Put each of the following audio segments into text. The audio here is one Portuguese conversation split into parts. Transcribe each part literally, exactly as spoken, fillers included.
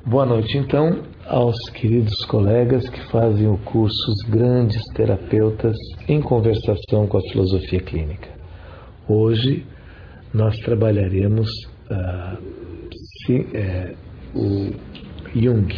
Boa noite, então, aos queridos colegas que fazem o curso Os Grandes Terapeutas em Conversação com a Filosofia Clínica. Hoje nós trabalharemos uh, se, é, o Jung,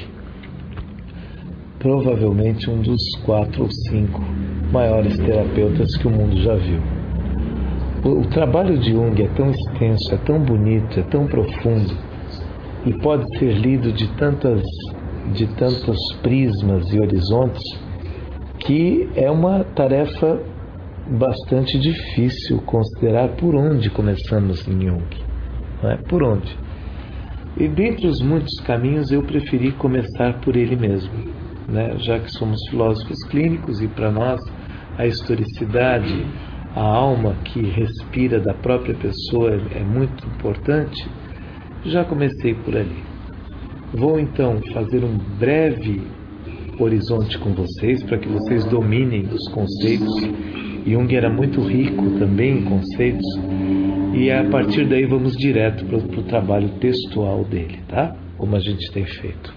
provavelmente um dos quatro ou cinco maiores terapeutas que o mundo já viu. O, o trabalho de Jung é tão extenso, é tão bonito, é tão profundo, e pode ser lido de tantas, de tantos prismas e horizontes, que é uma tarefa bastante difícil considerar por onde começamos em Jung. Não é? Por onde? E dentre os muitos caminhos, eu preferi começar por ele mesmo, né? Já que somos filósofos clínicos e para nós a historicidade, a alma que respira da própria pessoa é muito importante. Já comecei por ali. Vou então fazer um breve horizonte com vocês para que vocês dominem os conceitos. Jung era muito rico também em conceitos e a partir daí vamos direto para o trabalho textual dele, tá? Como a gente tem feito.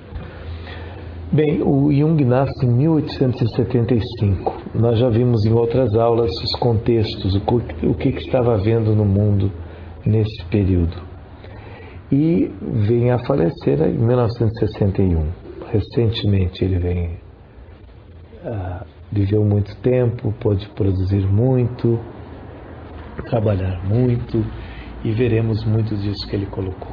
Bem, o Jung nasce em mil oitocentos e setenta e cinco. Nós já vimos em outras aulas os contextos, o que, o que estava havendo no mundo nesse período. E vem a falecer em mil novecentos e sessenta e um. Recentemente ele vem, uh, viveu muito tempo, pôde produzir muito, trabalhar muito, e veremos muito disso que ele colocou.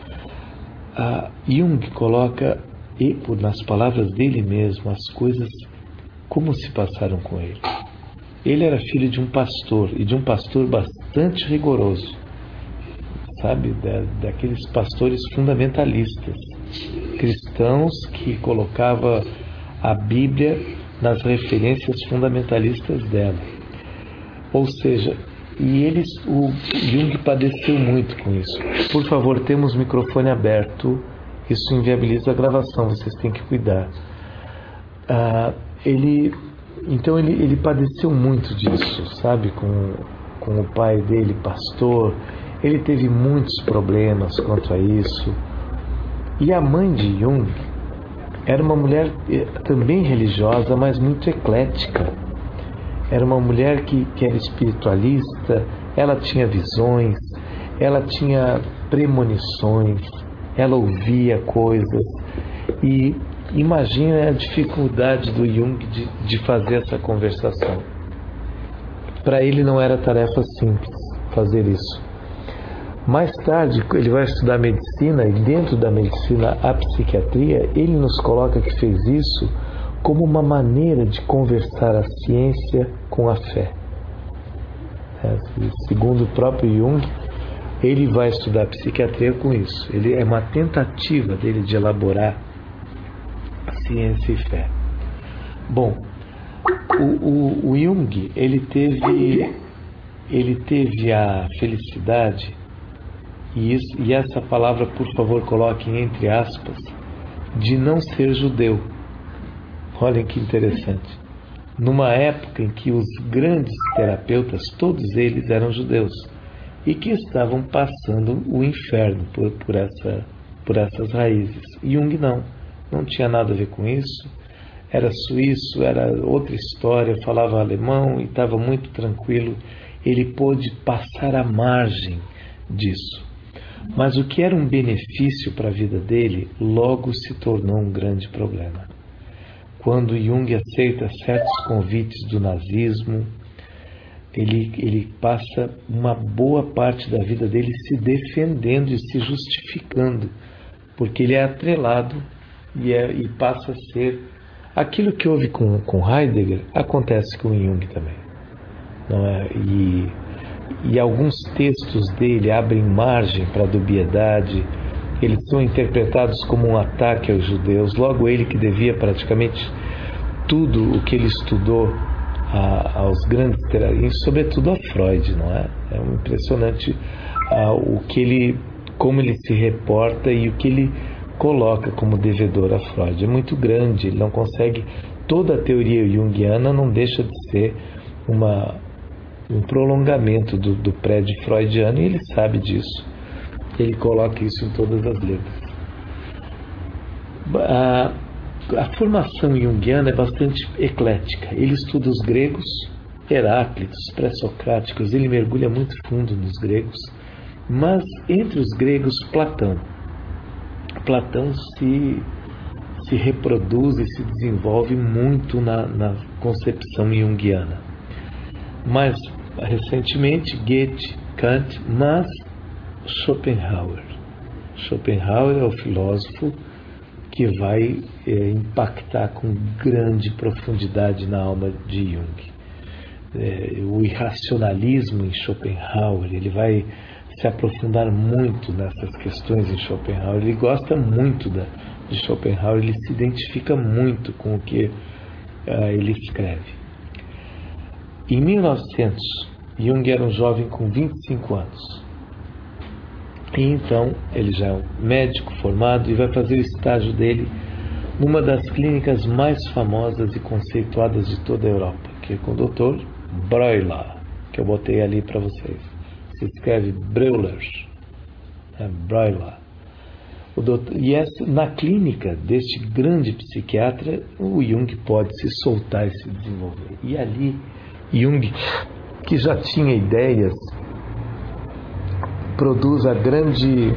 Uh, Jung coloca, e por, nas palavras dele mesmo, as coisas como se passaram com ele. Ele era filho de um pastor, e de um pastor bastante rigoroso, sabe, da, daqueles pastores fundamentalistas, cristãos que colocava a Bíblia nas referências fundamentalistas dela. Ou seja, e eles, o Jung padeceu muito com isso. Por favor, temos o microfone aberto, isso inviabiliza a gravação, vocês têm que cuidar. Ah, ele, então ele, ele padeceu muito disso, sabe, com, com o pai dele, pastor. Ele teve muitos problemas quanto a isso. E a mãe de Jung era uma mulher também religiosa, mas muito eclética. Era uma mulher que, que era espiritualista, ela tinha visões, ela tinha premonições, ela ouvia coisas. E imagina a dificuldade do Jung de, de fazer essa conversação. Para ele não era tarefa simples fazer isso. Mais tarde, ele vai estudar medicina, e dentro da medicina, a psiquiatria, ele nos coloca que fez isso como uma maneira de conversar a ciência com a fé. É, segundo o próprio Jung, ele vai estudar psiquiatria com isso. Ele é uma tentativa dele de elaborar ciência e fé. Bom, o, o, o Jung, ele teve, ele teve a felicidade. E, isso, e essa palavra, por favor, coloquem entre aspas, de não ser judeu. Olhem que interessante. Numa época em que os grandes terapeutas, todos eles eram judeus, e que estavam passando o inferno por, por, essa, por essas raízes. Jung não, não tinha nada a ver com isso, era suíço, era outra história, falava alemão e estava muito tranquilo. Ele pôde passar à margem disso. Mas o que era um benefício para a vida dele, logo se tornou um grande problema. Quando Jung aceita certos convites do nazismo, ele, ele passa uma boa parte da vida dele se defendendo e se justificando, porque ele é atrelado e, é, e passa a ser... Aquilo que houve com, com Heidegger, acontece com Jung também. Não é? E... E alguns textos dele abrem margem para a dubiedade, eles são interpretados como um ataque aos judeus. Logo ele que devia praticamente tudo o que ele estudou a, aos grandes terapeutas, sobretudo a Freud, não é? É um impressionante a, o que ele, como ele se reporta e o que ele coloca como devedor a Freud. É muito grande, ele não consegue... Toda a teoria junguiana não deixa de ser uma... um prolongamento do, do prédio freudiano, e ele sabe disso. Ele coloca isso em todas as letras. A, a formação junguiana é bastante eclética. Ele estuda os gregos, Heráclitos, pré-socráticos, ele mergulha muito fundo nos gregos, mas entre os gregos, Platão. Platão se, se reproduz e se desenvolve muito na, na concepção junguiana. Mais recentemente, Goethe, Kant, mas Schopenhauer. Schopenhauer é o filósofo que vai é, impactar com grande profundidade na alma de Jung. É, o irracionalismo em Schopenhauer, ele vai se aprofundar muito nessas questões em Schopenhauer. Ele gosta muito da, de Schopenhauer, ele se identifica muito com o que uh, ele escreve. Em mil e novecentos, Jung era um jovem com vinte e cinco anos. E então, ele já é um médico formado e vai fazer o estágio dele numa das clínicas mais famosas e conceituadas de toda a Europa, que é com o doutor Breuer, que eu botei ali para vocês. Se escreve Breuer, é Breuer. O doutor, e essa, na clínica deste grande psiquiatra, o Jung pode se soltar e se desenvolver. E ali, Jung, que já tinha ideias, produz a grande,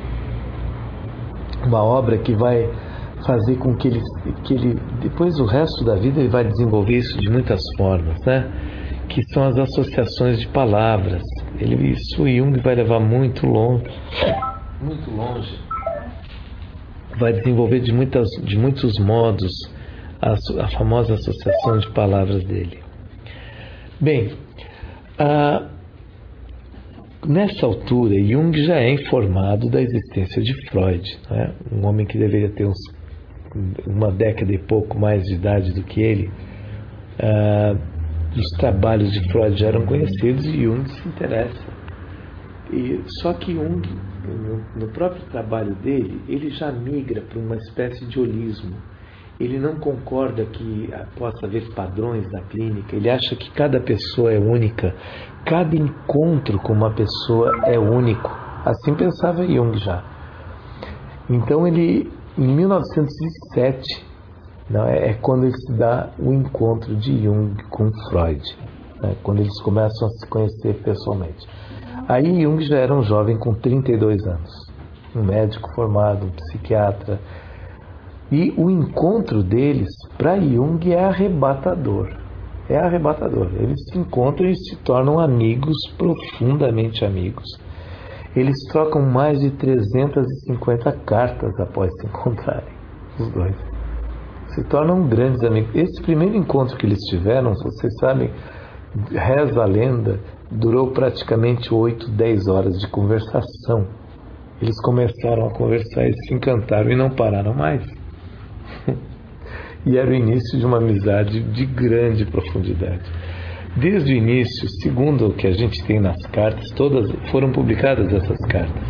uma obra que vai fazer com que ele, que ele, depois o resto da vida, ele vai desenvolver isso de muitas formas, né? Que são as associações de palavras. Ele, isso o Jung vai levar muito longe, muito longe. Vai desenvolver de, muitas, de muitos modos a, a famosa associação de palavras dele. Bem, a, nessa altura, Jung já é informado da existência de Freud, né? Um homem que deveria ter uns, uma década e pouco mais de idade do que ele. Uh, os trabalhos de Freud já eram conhecidos e Jung se interessa. E, só que Jung, no, no próprio trabalho dele, ele já migra para uma espécie de holismo. Ele não concorda que possa haver padrões na clínica, ele acha que cada pessoa é única, cada encontro com uma pessoa é único. Assim pensava Jung já. Então ele, em mil novecentos e sete, não, é, é quando ele se dá o encontro de Jung com Freud, né, quando eles começam a se conhecer pessoalmente. Aí Jung já era um jovem com trinta e dois anos, um médico formado, um psiquiatra. E o encontro deles, para Jung, é arrebatador. É arrebatador. Eles se encontram e se tornam amigos, profundamente amigos. Eles trocam mais de trezentas e cinquenta cartas após se encontrarem, os dois. Se tornam grandes amigos. Esse primeiro encontro que eles tiveram, vocês sabem, reza a lenda, durou praticamente oito, dez horas de conversação. Eles começaram a conversar e se encantaram e não pararam mais. E era o início de uma amizade de grande profundidade. Desde o início, segundo o que a gente tem nas cartas, todas foram publicadas essas cartas.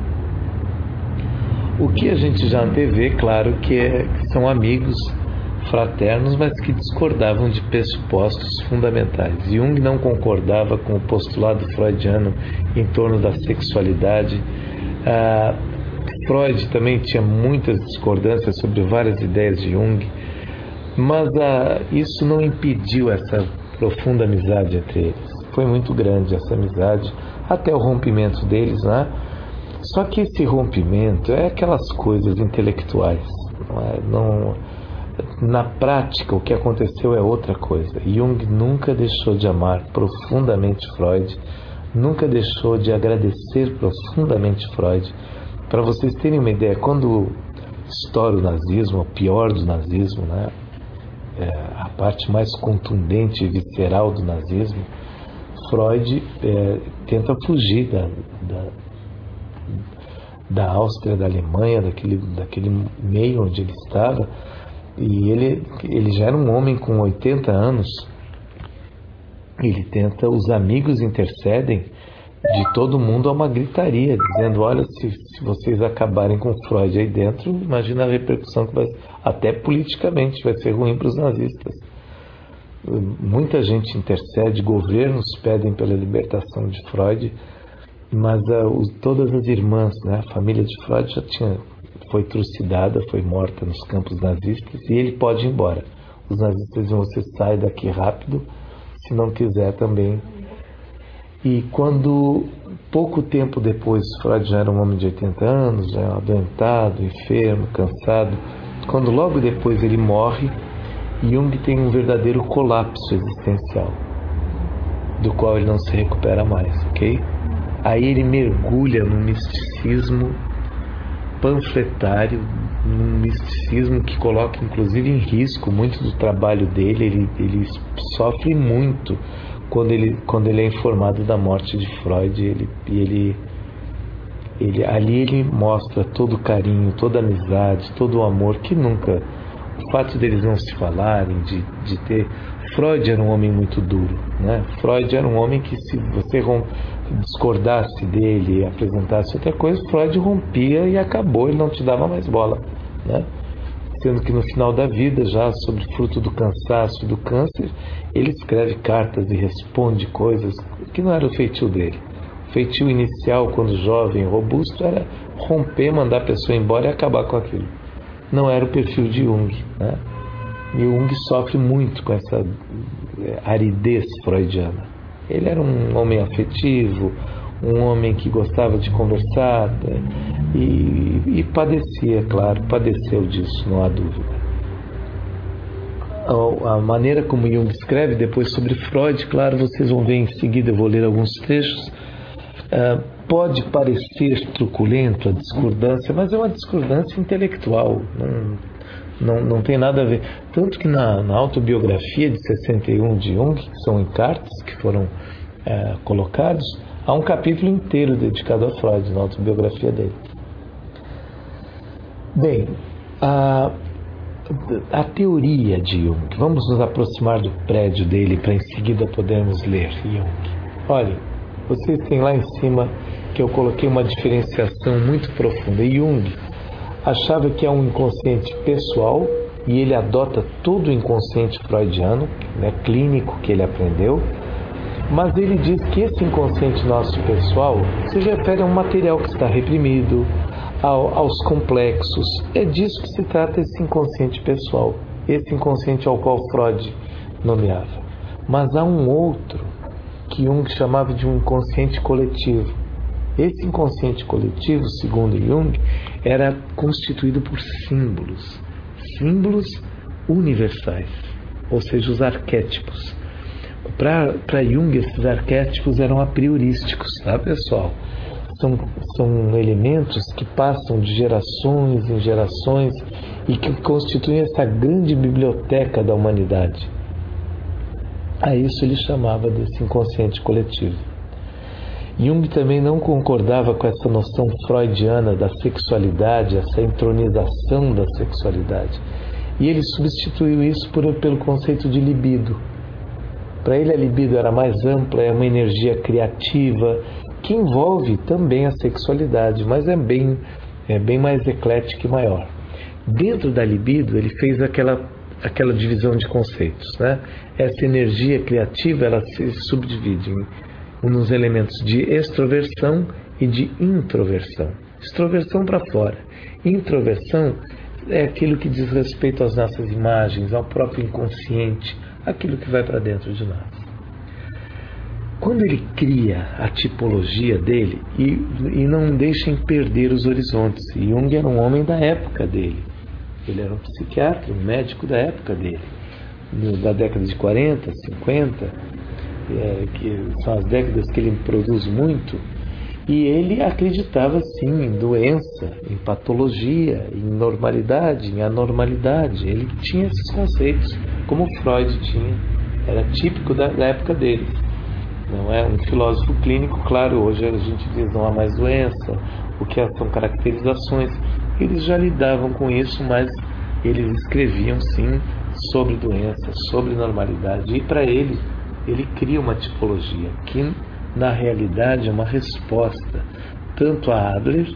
O que a gente já antevê, claro, que, é, que são amigos fraternos, mas que discordavam de pressupostos fundamentais. Jung não concordava com o postulado freudiano em torno da sexualidade. Ah, Freud também tinha muitas discordâncias sobre várias ideias de Jung, mas ah, isso não impediu essa profunda amizade entre eles. Foi muito grande essa amizade, até o rompimento deles, né? Só que esse rompimento é aquelas coisas intelectuais. Não é? Não, na prática, o que aconteceu é outra coisa. Jung nunca deixou de amar profundamente Freud, nunca deixou de agradecer profundamente Freud. Para vocês terem uma ideia, quando estoura o nazismo, o pior do nazismo, né? É, a parte mais contundente e visceral do nazismo, Freud é, tenta fugir da, da, da Áustria, da Alemanha, daquele, daquele meio onde ele estava, e ele, ele já era um homem com oitenta anos. Ele tenta, os amigos intercedem de todo mundo a uma gritaria, dizendo, olha, se, se vocês acabarem com Freud aí dentro, imagina a repercussão que vai, até politicamente vai ser ruim para os nazistas. Muita gente intercede, governos pedem pela libertação de Freud, mas uh, os, todas as irmãs, né, a família de Freud já tinha, foi trucidada, foi morta nos campos nazistas, e ele pode ir embora. Os nazistas dizem: você sai daqui rápido, se não quiser também. E quando, pouco tempo depois, Freud já era um homem de oitenta anos, já adoentado, enfermo, cansado, quando logo depois ele morre, Jung tem um verdadeiro colapso existencial, do qual ele não se recupera mais, ok? Aí ele mergulha num misticismo panfletário, num misticismo que coloca inclusive em risco muito do trabalho dele. Ele, ele sofre muito quando ele, quando ele é informado da morte de Freud. Ele, ele, ele, ali ele mostra todo o carinho, toda a amizade, todo o amor que nunca... O fato deles não se falarem, de, de ter... Freud era um homem muito duro, né? Freud era um homem que, se você romp... discordasse dele e apresentasse outra coisa, Freud rompia e acabou, ele não te dava mais bola, né? Sendo que no final da vida, já sobre fruto do cansaço e do câncer, ele escreve cartas e responde coisas que não era o feitio dele. O feitio inicial, quando jovem e robusto, era romper, mandar a pessoa embora e acabar com aquilo. Não era o perfil de Jung, né? E Jung sofre muito com essa aridez freudiana. Ele era um homem afetivo, um homem que gostava de conversar, e, e padecia, claro, padeceu disso, não há dúvida. A, a maneira como Jung escreve depois sobre Freud, claro, vocês vão ver em seguida, eu vou ler alguns trechos. Uh, pode parecer truculento a discordância, mas é uma discordância intelectual, não, não, não tem nada a ver. Tanto que na, na autobiografia de sessenta e um de Jung, que são encartes que foram uh, colocados, há um capítulo inteiro dedicado a Freud na autobiografia dele. Bem, a, a teoria de Jung, vamos nos aproximar do prédio dele para em seguida podermos ler Jung. Olhem, vocês têm lá em cima que eu coloquei uma diferenciação muito profunda. Jung achava que é um inconsciente pessoal e ele adota todo o inconsciente freudiano, né, clínico, que ele aprendeu, mas ele diz que esse inconsciente nosso pessoal se refere a um material que está reprimido, ao, aos complexos. É disso que se trata esse inconsciente pessoal, esse inconsciente ao qual Freud nomeava. Mas há um outro que Jung chamava de um inconsciente coletivo. Esse inconsciente coletivo, segundo Jung, era constituído por símbolos, símbolos universais, ou seja, os arquétipos. Para Jung, esses arquétipos eram a priorísticos, tá, pessoal? São, são elementos que passam de gerações em gerações e que constituem essa grande biblioteca da humanidade. A isso ele chamava desse inconsciente coletivo. Jung também não concordava com essa noção freudiana da sexualidade, essa entronização da sexualidade. E ele substituiu isso por, pelo conceito de libido. Para ele a libido era mais ampla, é uma energia criativa que envolve também a sexualidade, mas é bem, é bem mais eclética e maior. Dentro da libido ele fez aquela, aquela divisão de conceitos, né? Essa energia criativa ela se subdivide em, nos elementos de extroversão e de introversão. Extroversão para fora. Introversão é aquilo que diz respeito às nossas imagens, ao próprio inconsciente, aquilo que vai para dentro de nós. Quando ele cria a tipologia dele, e, e não deixem perder os horizontes, Jung era um homem da época dele, ele era um psiquiatra, um médico da época dele, da década de quarenta, cinquenta, é, que são as décadas que ele produz muito, e ele acreditava sim em doença, em patologia, em normalidade, em anormalidade. Ele tinha esses conceitos, como Freud tinha, era típico da, da época deles. Não é um filósofo clínico, claro, hoje a gente diz não há mais doença, o que são caracterizações. Eles já lidavam com isso, mas eles escreviam sim sobre doença, sobre normalidade. E para ele, ele cria uma tipologia que na realidade é uma resposta tanto a Adler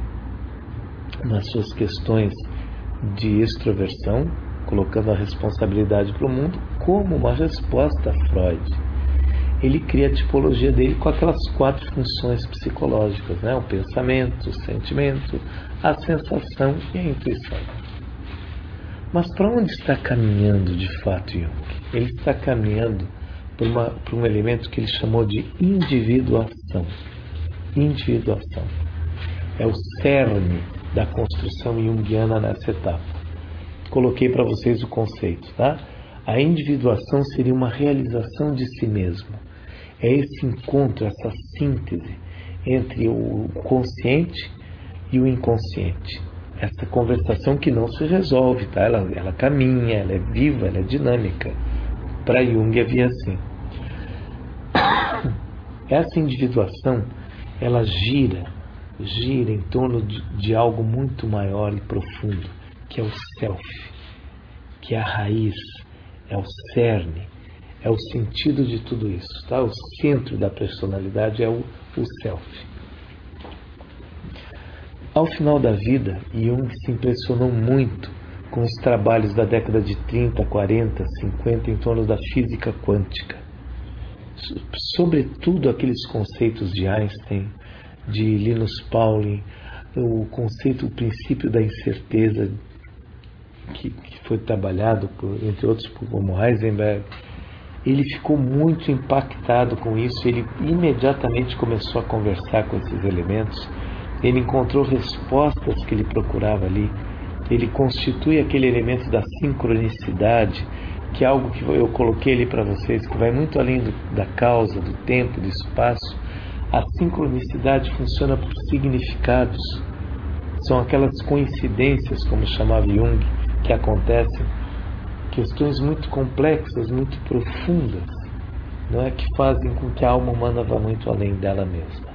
nas suas questões de extroversão, colocando a responsabilidade para o mundo, como uma resposta a Freud. ele cria a tipologia dele com aquelas quatro funções psicológicas, né? O pensamento, o sentimento, a sensação e a intuição. Mas para onde está caminhando de fato Jung? Ele está caminhando por, uma, por um elemento que ele chamou de individuação. Individuação. É o cerne da construção junguiana nessa etapa. Coloquei para vocês o conceito, tá? A individuação seria uma realização de si mesmo. É esse encontro, essa síntese entre o consciente e o inconsciente. Essa conversação que não se resolve, tá? Ela, ela caminha, ela é viva, ela é dinâmica. Para Jung havia assim. Essa individuação, ela gira, gira em torno de, de algo muito maior e profundo, que é o self, que é a raiz, é o cerne, é o sentido de tudo isso, tá? O centro da personalidade é o, o self. Ao final da vida, Jung se impressionou muito com os trabalhos da década de trinta, quarenta, cinquenta em torno da física quântica. Sobretudo aqueles conceitos de Einstein, de Linus Pauling, o conceito, o princípio da incerteza, que, que foi trabalhado, por, entre outros, por como Heisenberg. Ele ficou muito impactado com isso, ele imediatamente começou a conversar com esses elementos, ele encontrou respostas que ele procurava ali, ele constitui aquele elemento da sincronicidade, que é algo que eu coloquei ali para vocês, que vai muito além do, da causa, do tempo, do espaço. A sincronicidade funciona por significados, são aquelas coincidências, como chamava Jung, que acontecem, questões muito complexas, muito profundas, não é, que fazem com que a alma humana vá muito além dela mesma.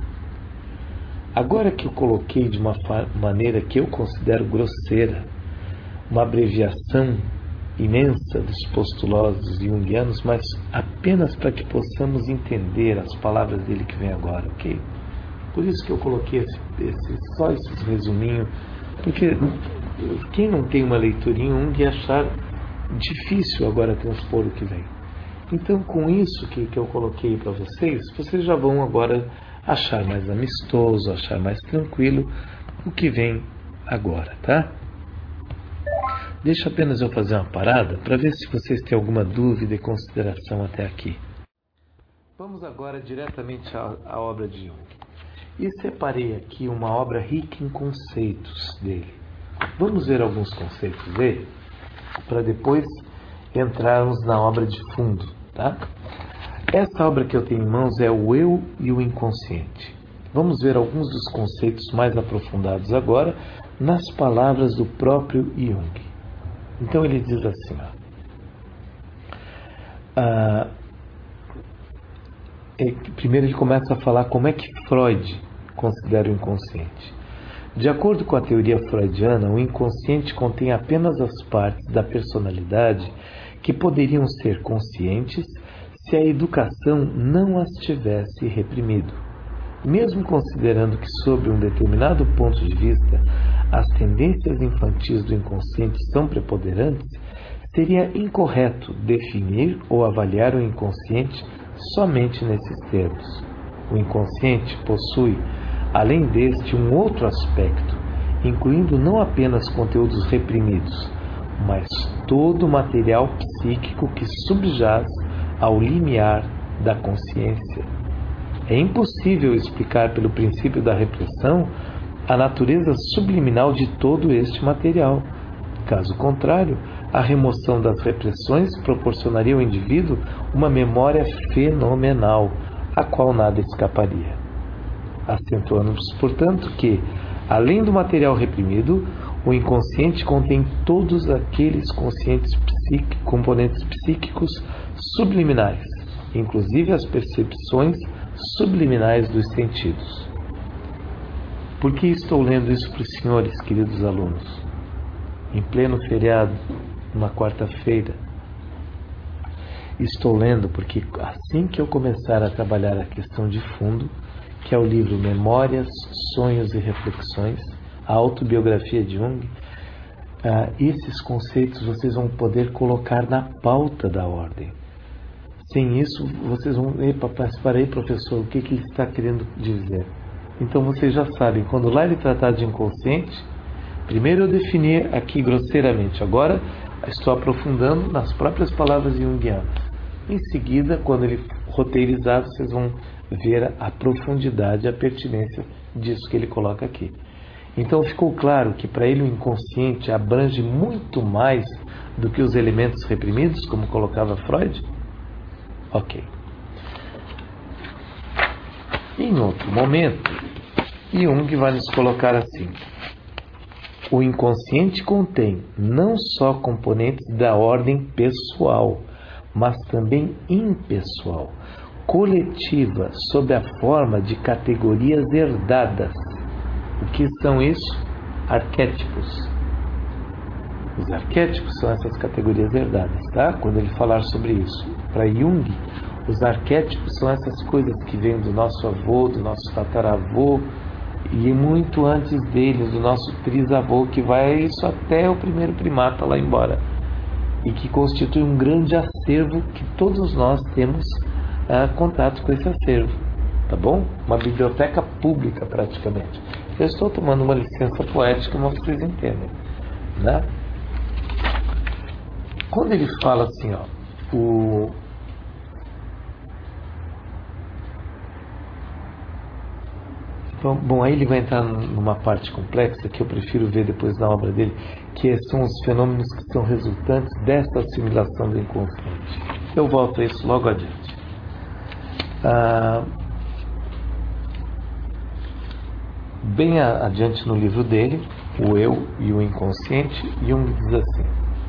Agora que eu coloquei de uma maneira que eu considero grosseira, uma abreviação imensa dos postulados junguianos, mas apenas para que possamos entender as palavras dele que vem agora, ok? Por isso que eu coloquei esse, esse, só esses resuminhos, porque quem não tem uma leitura em Jung ia achar difícil agora transpor o que vem. Então, com isso que, que eu coloquei para vocês, vocês já vão agora achar mais amistoso, achar mais tranquilo o que vem agora, tá? Deixa apenas eu fazer uma parada para ver se vocês têm alguma dúvida e consideração até aqui. Vamos agora diretamente à, à obra de Jung. E separei aqui uma obra rica em conceitos dele. Vamos ver alguns conceitos dele, para depois entrarmos na obra de fundo, tá? Essa obra que eu tenho em mãos é o Eu e o Inconsciente. Vamos ver alguns dos conceitos mais aprofundados agora nas palavras do próprio Jung. Então ele diz assim, ó, ah, é, primeiro ele começa a falar como é que Freud considera o inconsciente. De acordo com a teoria freudiana, o inconsciente contém apenas as partes da personalidade que poderiam ser conscientes se a educação não as tivesse reprimido. Mesmo considerando que, sob um determinado ponto de vista, as tendências infantis do inconsciente são preponderantes, seria incorreto definir ou avaliar o inconsciente somente nesses termos. O inconsciente possui, além deste, um outro aspecto, incluindo não apenas conteúdos reprimidos, mas todo o material psíquico que subjaz ao limiar da consciência. É impossível explicar pelo princípio da repressão a natureza subliminal de todo este material. Caso contrário, a remoção das repressões proporcionaria ao indivíduo uma memória fenomenal, a qual nada escaparia. Acentuamos, portanto, que, além do material reprimido, o inconsciente contém todos aqueles conscientes psíquicos, componentes psíquicos subliminais, inclusive as percepções subliminais dos sentidos. Por que estou lendo isso para os senhores, queridos alunos? Em pleno feriado, numa quarta-feira. Estou lendo porque assim que eu começar a trabalhar a questão de fundo, que é o livro Memórias, Sonhos e Reflexões, a autobiografia de Jung, uh, esses conceitos vocês vão poder colocar na pauta da ordem. Sem isso, vocês vão... Epa, para aí, professor, o que, que ele está querendo dizer? Então, vocês já sabem, quando lá ele tratar de inconsciente, primeiro eu defini aqui grosseiramente, agora estou aprofundando nas próprias palavras junguianas. Em seguida, quando ele roteirizar, vocês vão ver a profundidade, a pertinência disso que ele coloca aqui. Então ficou claro que para ele o inconsciente abrange muito mais do que os elementos reprimidos, como colocava Freud? Ok. Em outro momento, Jung vai nos colocar assim: o inconsciente contém não só componentes da ordem pessoal, mas também impessoal, coletiva, sob a forma de categorias herdadas. O que são isso? Arquétipos. Os arquétipos são essas categorias herdadas, tá? Quando ele falar sobre isso. Para Jung, os arquétipos são essas coisas que vêm do nosso avô, do nosso tataravô, e muito antes dele, do nosso trisavô, que vai isso até o primeiro primata lá embora. E que constitui um grande acervo que todos nós temos ah, contato com esse acervo. Tá bom? Uma biblioteca pública, praticamente. Eu estou tomando uma licença poética, mas vocês entendem, né? Quando ele fala assim, ó, o... Bom, bom, aí ele vai entrar numa parte complexa que eu prefiro ver depois na obra dele, que são os fenômenos que são resultantes dessa assimilação do inconsciente. Eu volto a isso logo adiante. Ah, bem adiante no livro dele, O Eu e o Inconsciente, Jung diz assim: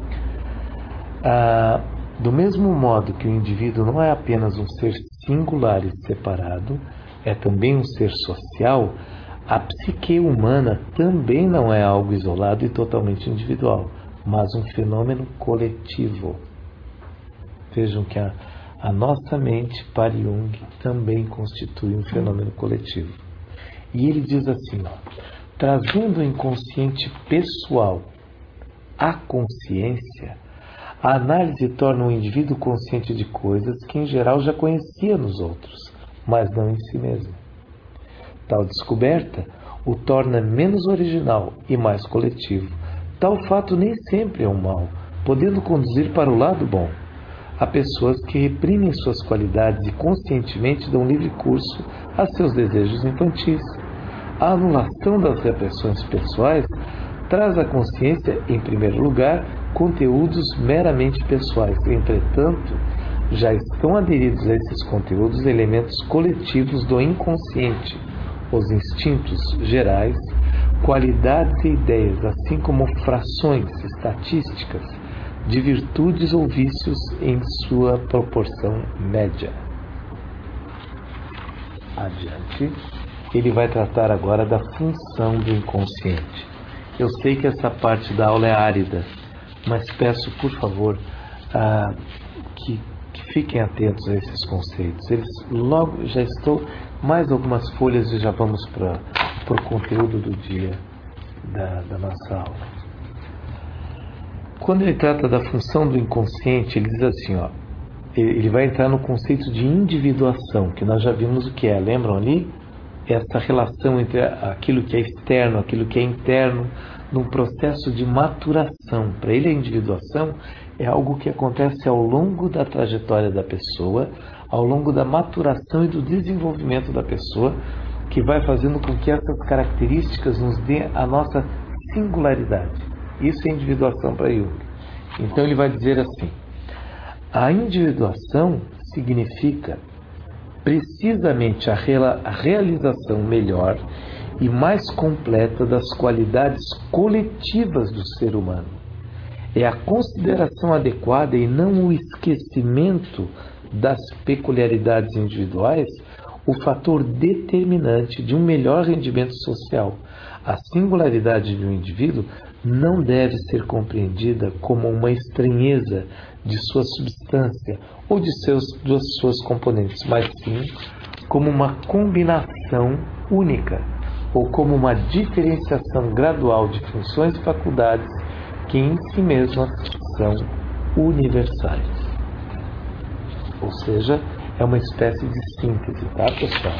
ah, do mesmo modo que o indivíduo não é apenas um ser singular e separado, é também um ser social, a psique humana também não é algo isolado e totalmente individual, mas um fenômeno coletivo. Vejam que a, a nossa mente, para Jung, também constitui um fenômeno coletivo. E ele diz assim, ó, trazendo o inconsciente pessoal à consciência, a análise torna o indivíduo consciente de coisas que em geral já conhecia nos outros, mas não em si mesmo. Tal descoberta o torna menos original e mais coletivo. Tal fato nem sempre é um mal, podendo conduzir para o lado bom. Há pessoas que reprimem suas qualidades e conscientemente dão livre curso a seus desejos infantis. A anulação das repressões pessoais traz à consciência, em primeiro lugar, conteúdos meramente pessoais. Entretanto, já estão aderidos a esses conteúdos elementos coletivos do inconsciente, os instintos gerais, qualidades e ideias, assim como frações estatísticas de virtudes ou vícios em sua proporção média. Adiante, ele vai tratar agora da função do inconsciente. Eu sei que essa parte da aula é árida, mas peço, por favor, ah, que fiquem atentos a esses conceitos. Eles logo já estou mais algumas folhas e já vamos para o conteúdo do dia da, da nossa aula. Quando ele trata da função do inconsciente, ele diz assim, ó, ele vai entrar no conceito de individuação, que nós já vimos o que é, lembram ali? Essa relação entre aquilo que é externo, aquilo que é interno, num processo de maturação. Para ele, a individuação é algo que acontece ao longo da trajetória da pessoa, ao longo da maturação e do desenvolvimento da pessoa, que vai fazendo com que essas características nos dêem a nossa singularidade. Isso é individuação para Jung. Então ele vai dizer assim, a individuação significa precisamente a, reala, a realização melhor e mais completa das qualidades coletivas do ser humano. É a consideração adequada e não o esquecimento das peculiaridades individuais o fator determinante de um melhor rendimento social. A singularidade de um indivíduo não deve ser compreendida como uma estranheza de sua substância ou de, seus, de suas componentes, mas sim como uma combinação única ou como uma diferenciação gradual de funções e faculdades que em si mesmas são universais. Ou seja, é uma espécie de síntese, tá, pessoal?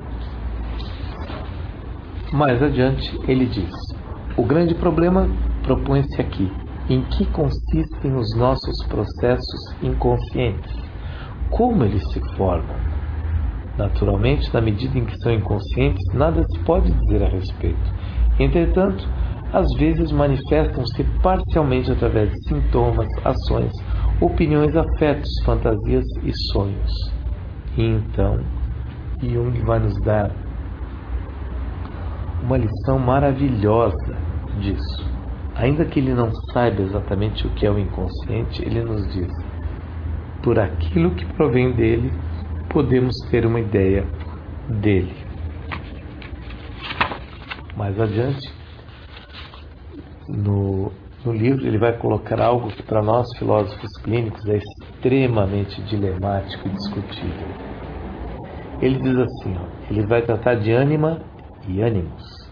Mais adiante, ele diz: o grande problema propõe-se aqui. Em que consistem os nossos processos inconscientes? Como eles se formam? Naturalmente, na medida em que são inconscientes, nada se pode dizer a respeito. Entretanto, às vezes manifestam-se parcialmente através de sintomas, ações, opiniões, afetos, fantasias e sonhos. E então, Jung vai nos dar uma lição maravilhosa disso. Ainda que ele não saiba exatamente o que é o inconsciente, ele nos diz: por aquilo que provém dele, podemos ter uma ideia dele. Mais adiante, no, no livro, ele vai colocar algo que para nós filósofos clínicos é extremamente dilemático e discutível. Ele diz assim, ó, ele vai tratar de ânima e ânimos.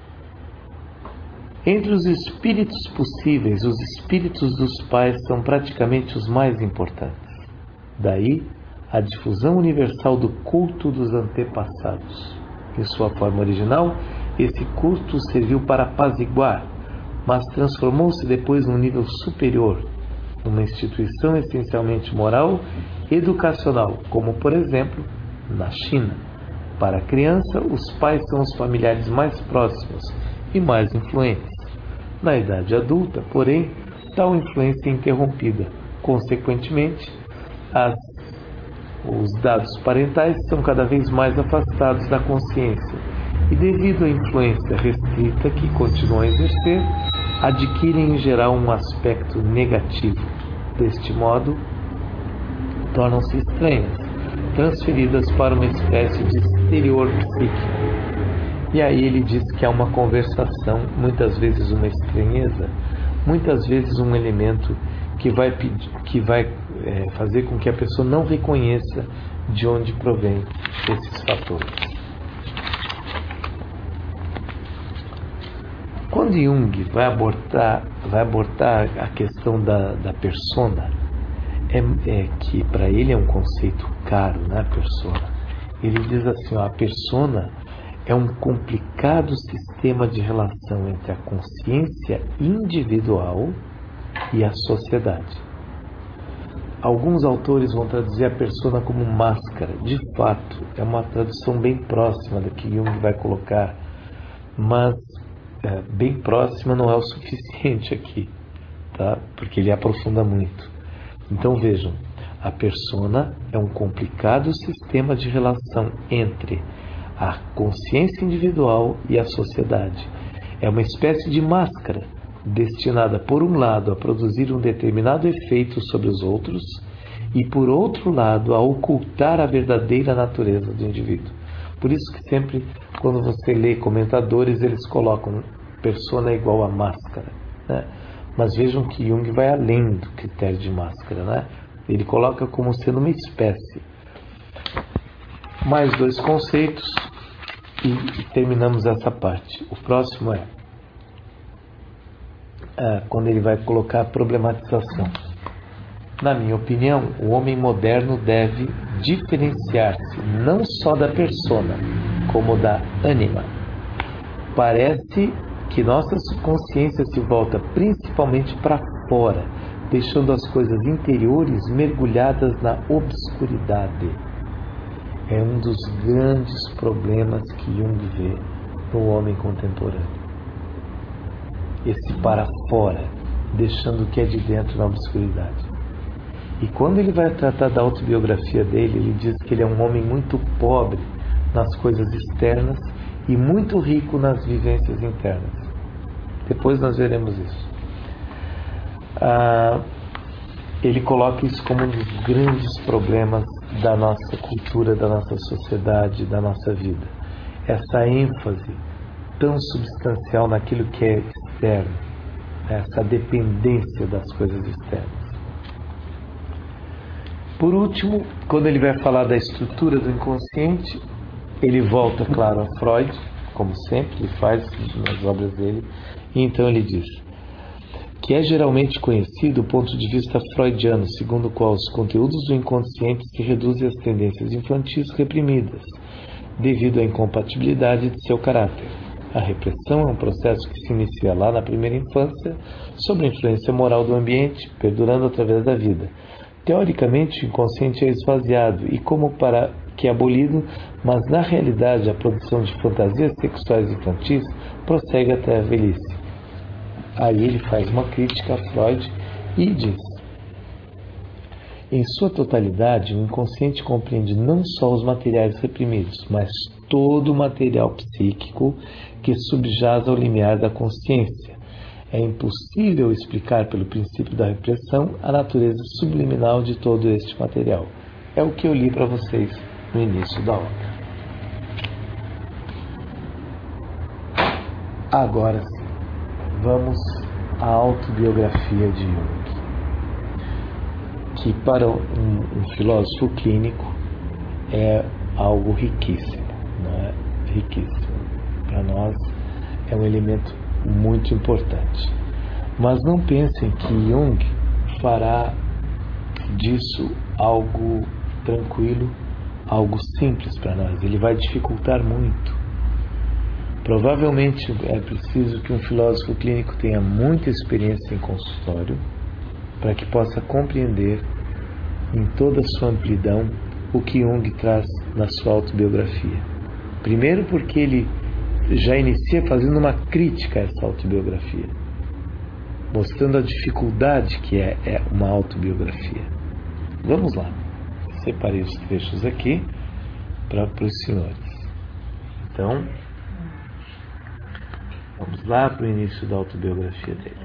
Entre os espíritos possíveis, os espíritos dos pais são praticamente os mais importantes. Daí, a difusão universal do culto dos antepassados. Em sua forma original, esse culto serviu para apaziguar, mas transformou-se depois num nível superior, numa instituição essencialmente moral e educacional, como, por exemplo, na China. Para a criança, os pais são os familiares mais próximos e mais influentes. Na idade adulta, porém, tal influência é interrompida. Consequentemente, as, os dados parentais são cada vez mais afastados da consciência e, devido à influência restrita que continuam a exercer, adquirem em geral um aspecto negativo. Deste modo, tornam-se estranhas, transferidas para uma espécie de exterior psíquico. E aí ele diz que há uma conversação, muitas vezes uma estranheza, muitas vezes um elemento que vai, pedir, que vai é, fazer com que a pessoa não reconheça de onde provém esses fatores. Quando Jung vai abordar, vai abordar a questão da, da persona, é, é que para ele é um conceito caro, né, persona. Ele diz assim, ó, a persona é um complicado sistema de relação entre a consciência individual e a sociedade. Alguns autores vão traduzir a persona como máscara. De fato, é uma tradução bem próxima da que Jung vai colocar, mas é, bem próxima não é o suficiente aqui, tá? Porque ele aprofunda muito. Então vejam, a persona é um complicado sistema de relação entre a consciência individual e a sociedade. É uma espécie de máscara, destinada, por um lado, a produzir um determinado efeito sobre os outros e, por outro lado, a ocultar a verdadeira natureza do indivíduo. Por isso que sempre, quando você lê comentadores, eles colocam persona igual a máscara, né? Mas vejam que Jung vai além do critério de máscara, né? Ele coloca como sendo uma espécie. Mais dois conceitos e terminamos essa parte. O próximo é, é quando ele vai colocar a problematização. Na minha opinião, o homem moderno deve diferenciar-se não só da persona, como da ânima. Parece que nossa consciência se volta principalmente para fora, deixando as coisas interiores mergulhadas na obscuridade. É um dos grandes problemas que Jung vê no homem contemporâneo. Esse para fora, deixando o que é de dentro na obscuridade. E quando ele vai tratar da autobiografia dele, ele diz que ele é um homem muito pobre nas coisas externas e muito rico nas vivências internas. Depois nós veremos isso. Ah, ele coloca isso como um dos grandes problemas da nossa cultura, da nossa sociedade, da nossa vida. Essa ênfase tão substancial naquilo que é externo, essa dependência das coisas externas. Por último, quando ele vai falar da estrutura do inconsciente, ele volta, claro, a Freud, como sempre ele faz nas obras dele, e então ele diz: que é geralmente conhecido do ponto de vista freudiano, segundo o qual os conteúdos do inconsciente se reduzem às tendências infantis reprimidas, devido à incompatibilidade de seu caráter. A repressão é um processo que se inicia lá na primeira infância, sob a influência moral do ambiente, perdurando através da vida. Teoricamente, o inconsciente é esvaziado e como para que é abolido, mas na realidade a produção de fantasias sexuais infantis prossegue até a velhice. Aí ele faz uma crítica a Freud e diz: em sua totalidade, o inconsciente compreende não só os materiais reprimidos, mas todo o material psíquico que subjaz ao limiar da consciência. É impossível explicar pelo princípio da repressão a natureza subliminal de todo este material. É o que eu li para vocês no início da obra. Agora sim, vamos à autobiografia de Jung, que para um, um filósofo clínico é algo riquíssimo, não é? Riquíssimo. Para nós é um elemento muito importante. Mas não pensem que Jung fará disso algo tranquilo, algo simples para nós. Ele vai dificultar muito. Provavelmente é preciso que um filósofo clínico tenha muita experiência em consultório para que possa compreender em toda a sua amplidão o que Jung traz na sua autobiografia. Primeiro porque ele já inicia fazendo uma crítica a essa autobiografia, mostrando a dificuldade que é, é uma autobiografia. Vamos lá. Separei os trechos aqui para os senhores. Então, vamos lá para o início da autobiografia dele.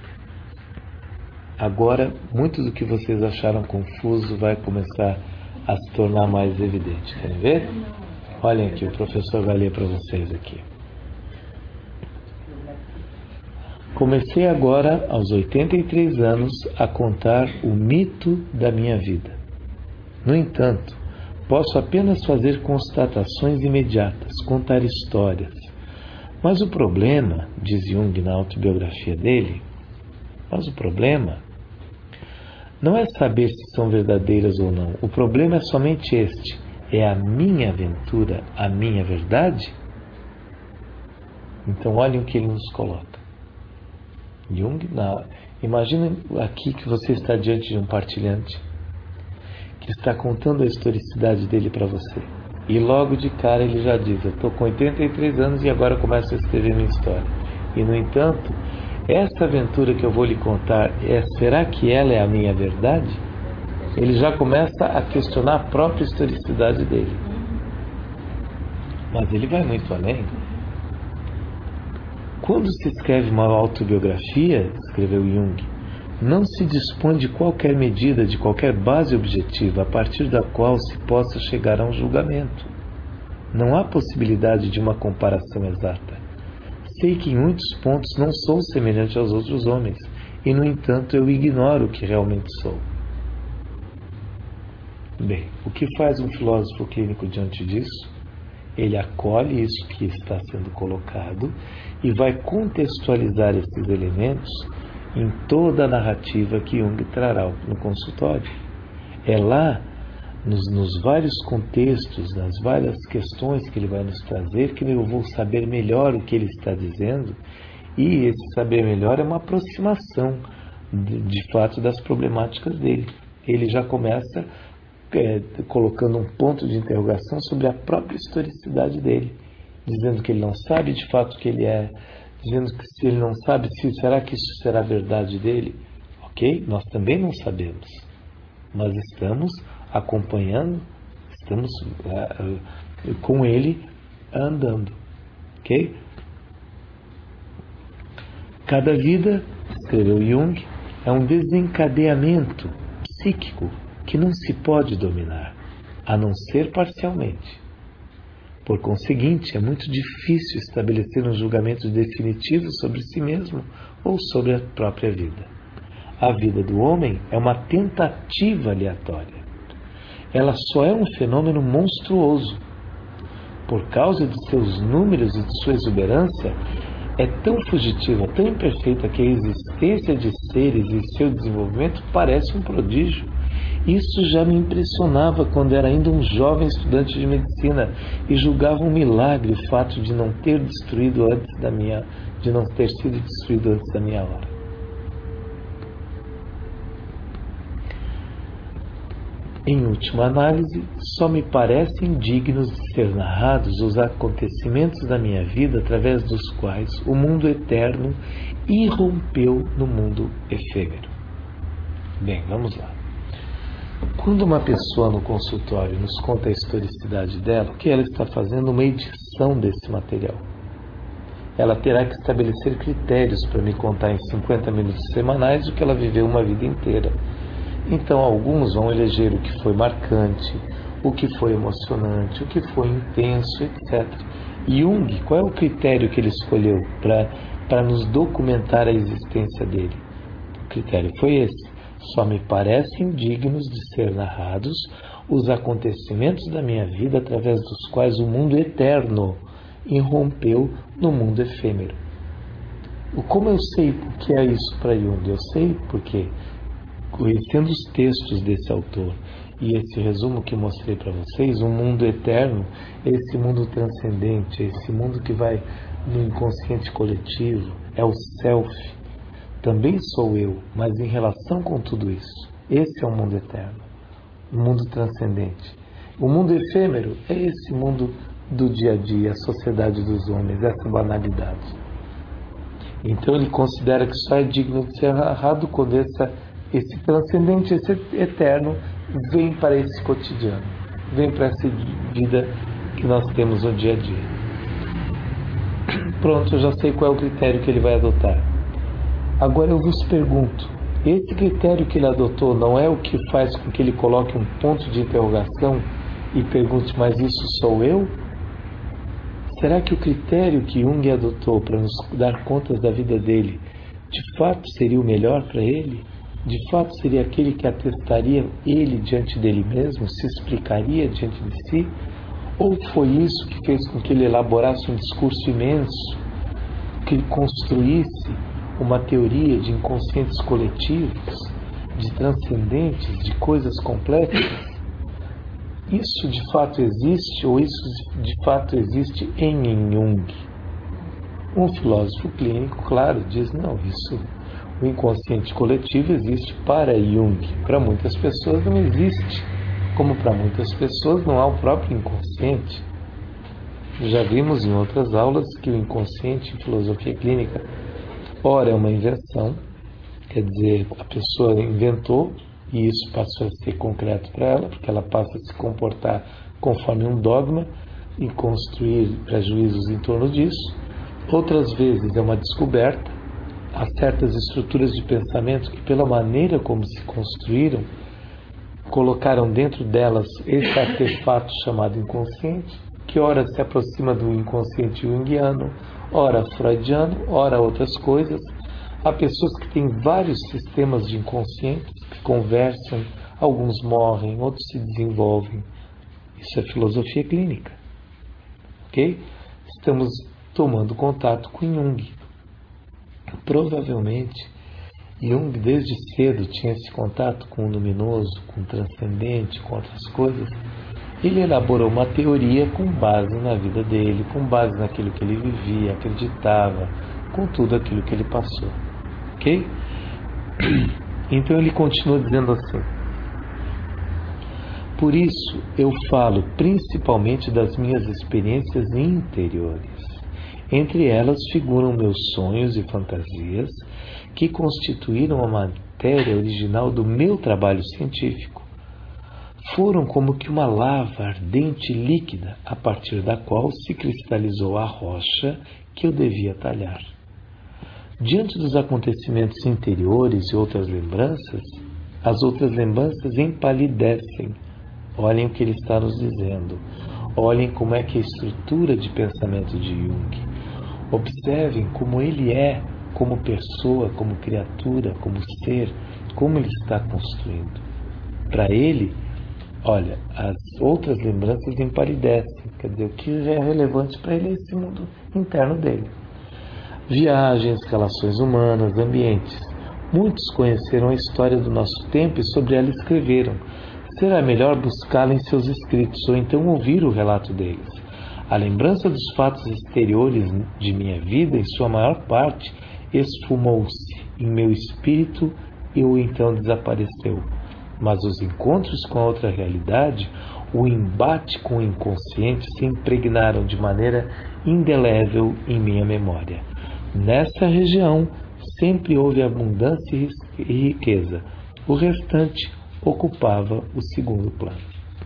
Agora, muito do que vocês acharam confuso vai começar a se tornar mais evidente. Querem ver? Olhem aqui, o professor vai ler para vocês aqui. Comecei agora, aos oitenta e três anos, a contar o mito da minha vida. No entanto, posso apenas fazer constatações imediatas, contar histórias. Mas o problema, diz Jung na autobiografia dele, mas o problema não é saber se são verdadeiras ou não. O problema é somente este. É a minha aventura, a minha verdade? Então olhem o que ele nos coloca. Jung, na... imagina aqui que você está diante de um partilhante que está contando a historicidade dele para você. E logo de cara ele já diz: eu estou com oitenta e três anos e agora começo a escrever minha história. E no entanto, essa aventura que eu vou lhe contar, é, será que ela é a minha verdade? Ele já começa a questionar a própria historicidade dele. Mas ele vai muito além. Quando se escreve uma autobiografia, escreveu Jung, não se dispõe de qualquer medida, de qualquer base objetiva, a partir da qual se possa chegar a um julgamento. Não há possibilidade de uma comparação exata. Sei que em muitos pontos não sou semelhante aos outros homens, e no entanto eu ignoro o que realmente sou. Bem, o que faz um filósofo clínico diante disso? Ele acolhe isso que está sendo colocado e vai contextualizar esses elementos em toda a narrativa que Jung trará no consultório. É lá, nos, nos vários contextos, nas várias questões que ele vai nos trazer, que eu vou saber melhor o que ele está dizendo, e esse saber melhor é uma aproximação, de, de fato, das problemáticas dele. Ele já começa é, colocando um ponto de interrogação sobre a própria historicidade dele, dizendo que ele não sabe de fato o que ele é, dizendo que se ele não sabe, se será que isso será verdade dele? Ok? Nós também não sabemos, mas estamos acompanhando, estamos uh, uh, com ele andando. Ok? Cada vida, escreveu Jung, é um desencadeamento psíquico que não se pode dominar, a não ser parcialmente. Por conseguinte, é muito difícil estabelecer um julgamento definitivo sobre si mesmo ou sobre a própria vida. A vida do homem é uma tentativa aleatória. Ela só é um fenômeno monstruoso. Por causa de seus números e de sua exuberância, é tão fugitiva, tão imperfeita, que a existência de seres e seu desenvolvimento parece um prodígio. Isso já me impressionava quando era ainda um jovem estudante de medicina e julgava um milagre o fato de não ter destruído antes da minha, de não ter sido destruído antes da minha hora. Em última análise, só me parecem dignos de ser narrados os acontecimentos da minha vida através dos quais o mundo eterno irrompeu no mundo efêmero. Bem, vamos lá. Quando uma pessoa no consultório nos conta a historicidade dela, o que ela está fazendo? Uma edição desse material. Ela terá que estabelecer critérios para me contar em cinquenta minutos semanais o que ela viveu uma vida inteira. Então, alguns vão eleger o que foi marcante, o que foi emocionante, o que foi intenso, etcétera. Jung, qual é o critério que ele escolheu para nos documentar a existência dele? O critério foi esse. Só me parecem dignos de ser narrados os acontecimentos da minha vida através dos quais o mundo eterno irrompeu no mundo efêmero. Como eu sei o que é isso para Jung? Eu sei porque, conhecendo os textos desse autor e esse resumo que mostrei para vocês, o mundo eterno, esse mundo transcendente, esse mundo que vai no inconsciente coletivo, é o self. Também sou eu, mas em relação com tudo isso. Esse é o mundo eterno, o mundo transcendente. O mundo efêmero é esse mundo do dia a dia, a sociedade dos homens, essa banalidade. Então ele considera que só é digno de ser narrado quando essa, esse transcendente, esse eterno, vem para esse cotidiano, vem para essa vida que nós temos no dia a dia. Pronto, eu já sei qual é o critério que ele vai adotar. Agora eu vos pergunto, esse critério que ele adotou não é o que faz com que ele coloque um ponto de interrogação e pergunte, mas isso sou eu? Será que o critério que Jung adotou para nos dar contas da vida dele, de fato seria o melhor para ele? De fato seria aquele que atestaria ele diante dele mesmo, se explicaria diante de si? Ou foi isso que fez com que ele elaborasse um discurso imenso, que ele construísse uma teoria de inconscientes coletivos, de transcendentes, de coisas complexas? Isso de fato existe, ou isso de fato existe em Jung? Um filósofo clínico, claro, diz, não, isso, o inconsciente coletivo existe para Jung. Para muitas pessoas não existe, como para muitas pessoas não há o próprio inconsciente. Já vimos em outras aulas que o inconsciente em filosofia clínica, ora é uma invenção, quer dizer, a pessoa inventou e isso passou a ser concreto para ela, porque ela passa a se comportar conforme um dogma e construir prejuízos em torno disso. Outras vezes é uma descoberta, há certas estruturas de pensamento que, pela maneira como se construíram, colocaram dentro delas esse artefato chamado inconsciente, que ora se aproxima do inconsciente junguiano, ora freudiano, ora outras coisas. Há pessoas que têm vários sistemas de inconscientes que conversam, alguns morrem, outros se desenvolvem. Isso é filosofia clínica. Ok? Estamos tomando contato com Jung. Provavelmente, Jung desde cedo tinha esse contato com o luminoso, com o transcendente, com outras coisas. Ele elaborou uma teoria com base na vida dele, com base naquilo que ele vivia, acreditava, com tudo aquilo que ele passou. Ok? Então ele continua dizendo assim: por isso eu falo principalmente das minhas experiências interiores. Entre elas figuram meus sonhos e fantasias que constituíram a matéria original do meu trabalho científico. Foram como que uma lava ardente e líquida, a partir da qual se cristalizou a rocha que eu devia talhar. Diante dos acontecimentos interiores e outras lembranças, as outras lembranças empalidecem. Olhem o que ele está nos dizendo. Olhem como é que é a estrutura de pensamento de Jung. Observem como ele é, como pessoa, como criatura, como ser, como ele está construindo. Para ele, olha, as outras lembranças empalidecem. Quer dizer, o que já é relevante para ele é esse mundo interno dele. Viagens, relações humanas, ambientes. Muitos conheceram a história do nosso tempo e sobre ela escreveram. Será melhor buscá-la em seus escritos ou então ouvir o relato deles. A lembrança dos fatos exteriores de minha vida, em sua maior parte, esfumou-se em meu espírito e ou então desapareceu. Mas os encontros com a outra realidade, o embate com o inconsciente se impregnaram de maneira indelével em minha memória. Nessa região sempre houve abundância e riqueza. O restante ocupava o segundo plano.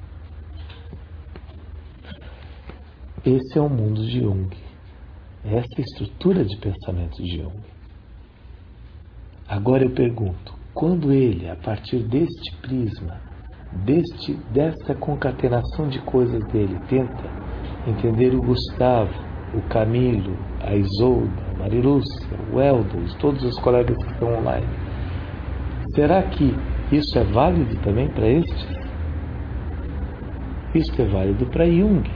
Esse é o mundo de Jung. Essa é a estrutura de pensamento de Jung. Agora eu pergunto, quando ele, a partir deste prisma, deste, dessa concatenação de coisas dele, tenta entender o Gustavo, o Camilo, a Isolda, a Marilúcia, o Helder, todos os colegas que estão online, será que isso é válido também para estes? Isso é válido para Jung.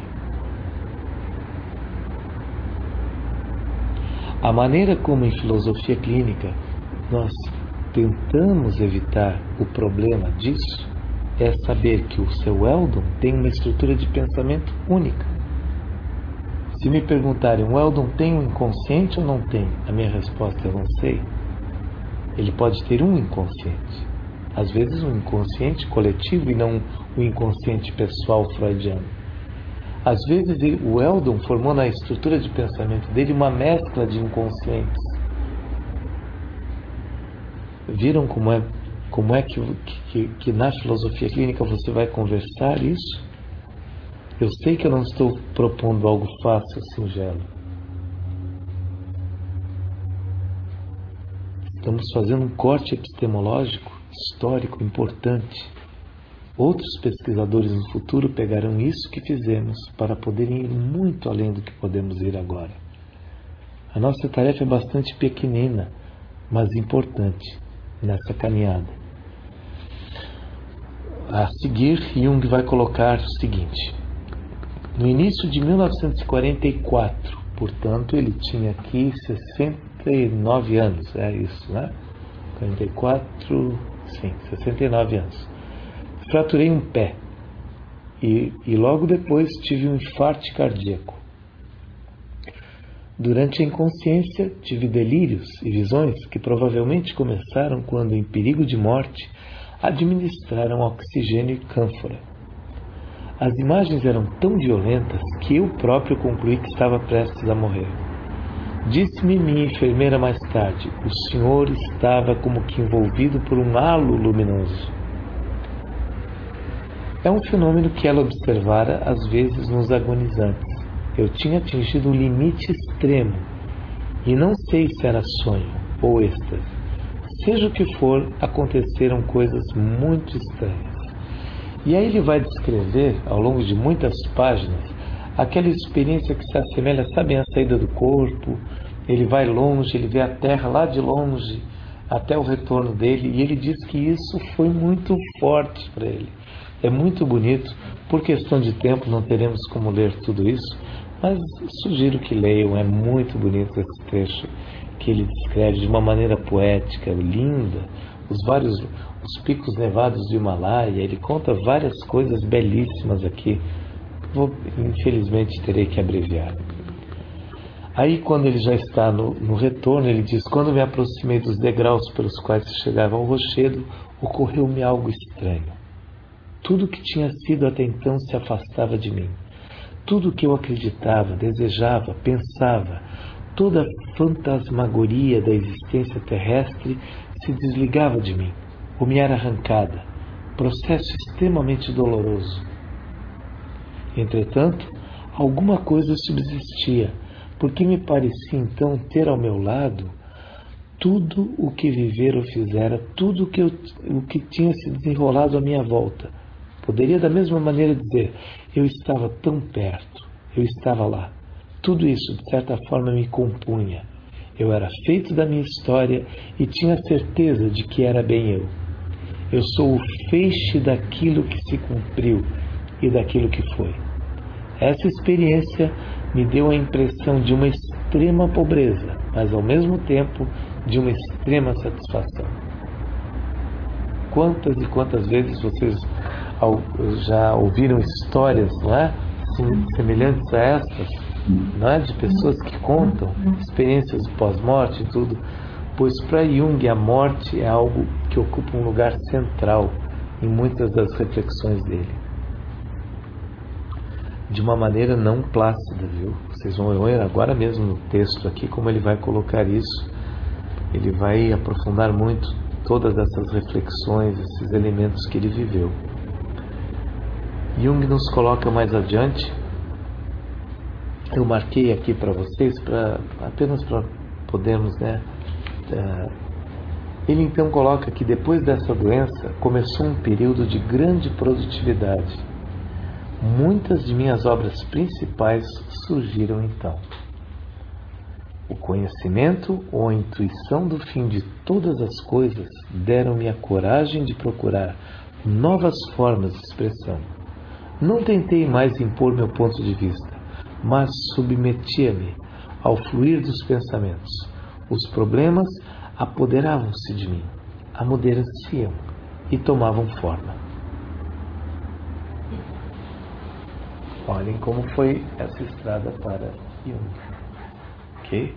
A maneira como em filosofia clínica nós tentamos evitar o problema disso é saber que o seu Eldon tem uma estrutura de pensamento única. Se me perguntarem, o Eldon tem um inconsciente ou não tem? A minha resposta é: eu não sei. Ele pode ter um inconsciente. Às vezes um inconsciente coletivo e não o inconsciente pessoal freudiano. Às vezes o Eldon formou na estrutura de pensamento dele uma mescla de inconscientes. Viram como é, como é que, que, que na filosofia clínica você vai conversar isso? Eu sei que eu não estou propondo algo fácil, singelo. Estamos fazendo um corte epistemológico, histórico, importante. Outros pesquisadores no futuro pegarão isso que fizemos para poderem ir muito além do que podemos ir agora. A nossa tarefa é bastante pequenina, mas importante nessa caminhada. A seguir, Jung vai colocar o seguinte: no início de mil novecentos e quarenta e quatro, portanto, ele tinha aqui sessenta e nove anos, é isso, né? quarenta e quatro, sim, sessenta e nove anos. Fraturei um pé e, e logo depois tive um infarto cardíaco. Durante a inconsciência, tive delírios e visões que provavelmente começaram quando, em perigo de morte, administraram oxigênio e cânfora. As imagens eram tão violentas que eu próprio concluí que estava prestes a morrer. Disse-me minha enfermeira mais tarde: o senhor estava como que envolvido por um halo luminoso. É um fenômeno que ela observara às vezes nos agonizantes. Eu tinha atingido o limite extremo e não sei se era sonho ou êxtase. Seja o que for, aconteceram coisas muito estranhas. E aí ele vai descrever, ao longo de muitas páginas, aquela experiência que se assemelha, sabem, à saída do corpo. Ele vai longe, ele vê a terra lá de longe, até o retorno dele, e ele diz que isso foi muito forte para ele. É muito bonito. Por questão de tempo não teremos como ler tudo isso, mas sugiro que leiam. É muito bonito esse trecho que ele descreve de uma maneira poética, linda, os vários os picos nevados do Himalaia. Ele conta várias coisas belíssimas aqui. Vou, infelizmente terei que abreviar. Aí, quando ele já está no, no retorno, ele diz: quando me aproximei dos degraus pelos quais se chegava ao rochedo, ocorreu-me algo estranho. Tudo que tinha sido até então se afastava de mim. Tudo que eu acreditava, desejava, pensava, toda a fantasmagoria da existência terrestre se desligava de mim, ou me era arrancada. Processo extremamente doloroso. Entretanto, alguma coisa subsistia, porque me parecia então ter ao meu lado tudo o que vivera ou fizera, tudo o que, eu, o que tinha se desenrolado à minha volta. Poderia da mesma maneira dizer: eu estava tão perto, eu estava lá. Tudo isso, de certa forma, me compunha. Eu era feito da minha história e tinha certeza de que era bem eu. Eu sou o feixe daquilo que se cumpriu e daquilo que foi. Essa experiência me deu a impressão de uma extrema pobreza, mas ao mesmo tempo de uma extrema satisfação. Quantas e quantas vezes vocês já ouviram histórias, não é? Semelhantes a estas, não é? De pessoas que contam experiências de pós-morte e tudo, pois para Jung a morte é algo que ocupa um lugar central em muitas das reflexões dele. De uma maneira não plácida, viu? Vocês vão ver agora mesmo no texto aqui como ele vai colocar isso. Ele vai aprofundar muito todas essas reflexões, esses elementos que ele viveu. Jung nos coloca mais adiante, eu marquei aqui para vocês, pra, apenas para podermos, né? Uh, ele então coloca que depois dessa doença começou um período de grande produtividade. Muitas de minhas obras principais surgiram então. O conhecimento ou a intuição do fim de todas as coisas deram-me a coragem de procurar novas formas de expressão. Não tentei mais impor meu ponto de vista, mas submetia-me ao fluir dos pensamentos. Os problemas apoderavam-se de mim, amadureciam e tomavam forma. Olhem como foi essa estrada para Jung. Ok?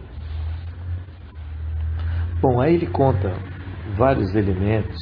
Bom, aí ele conta vários elementos,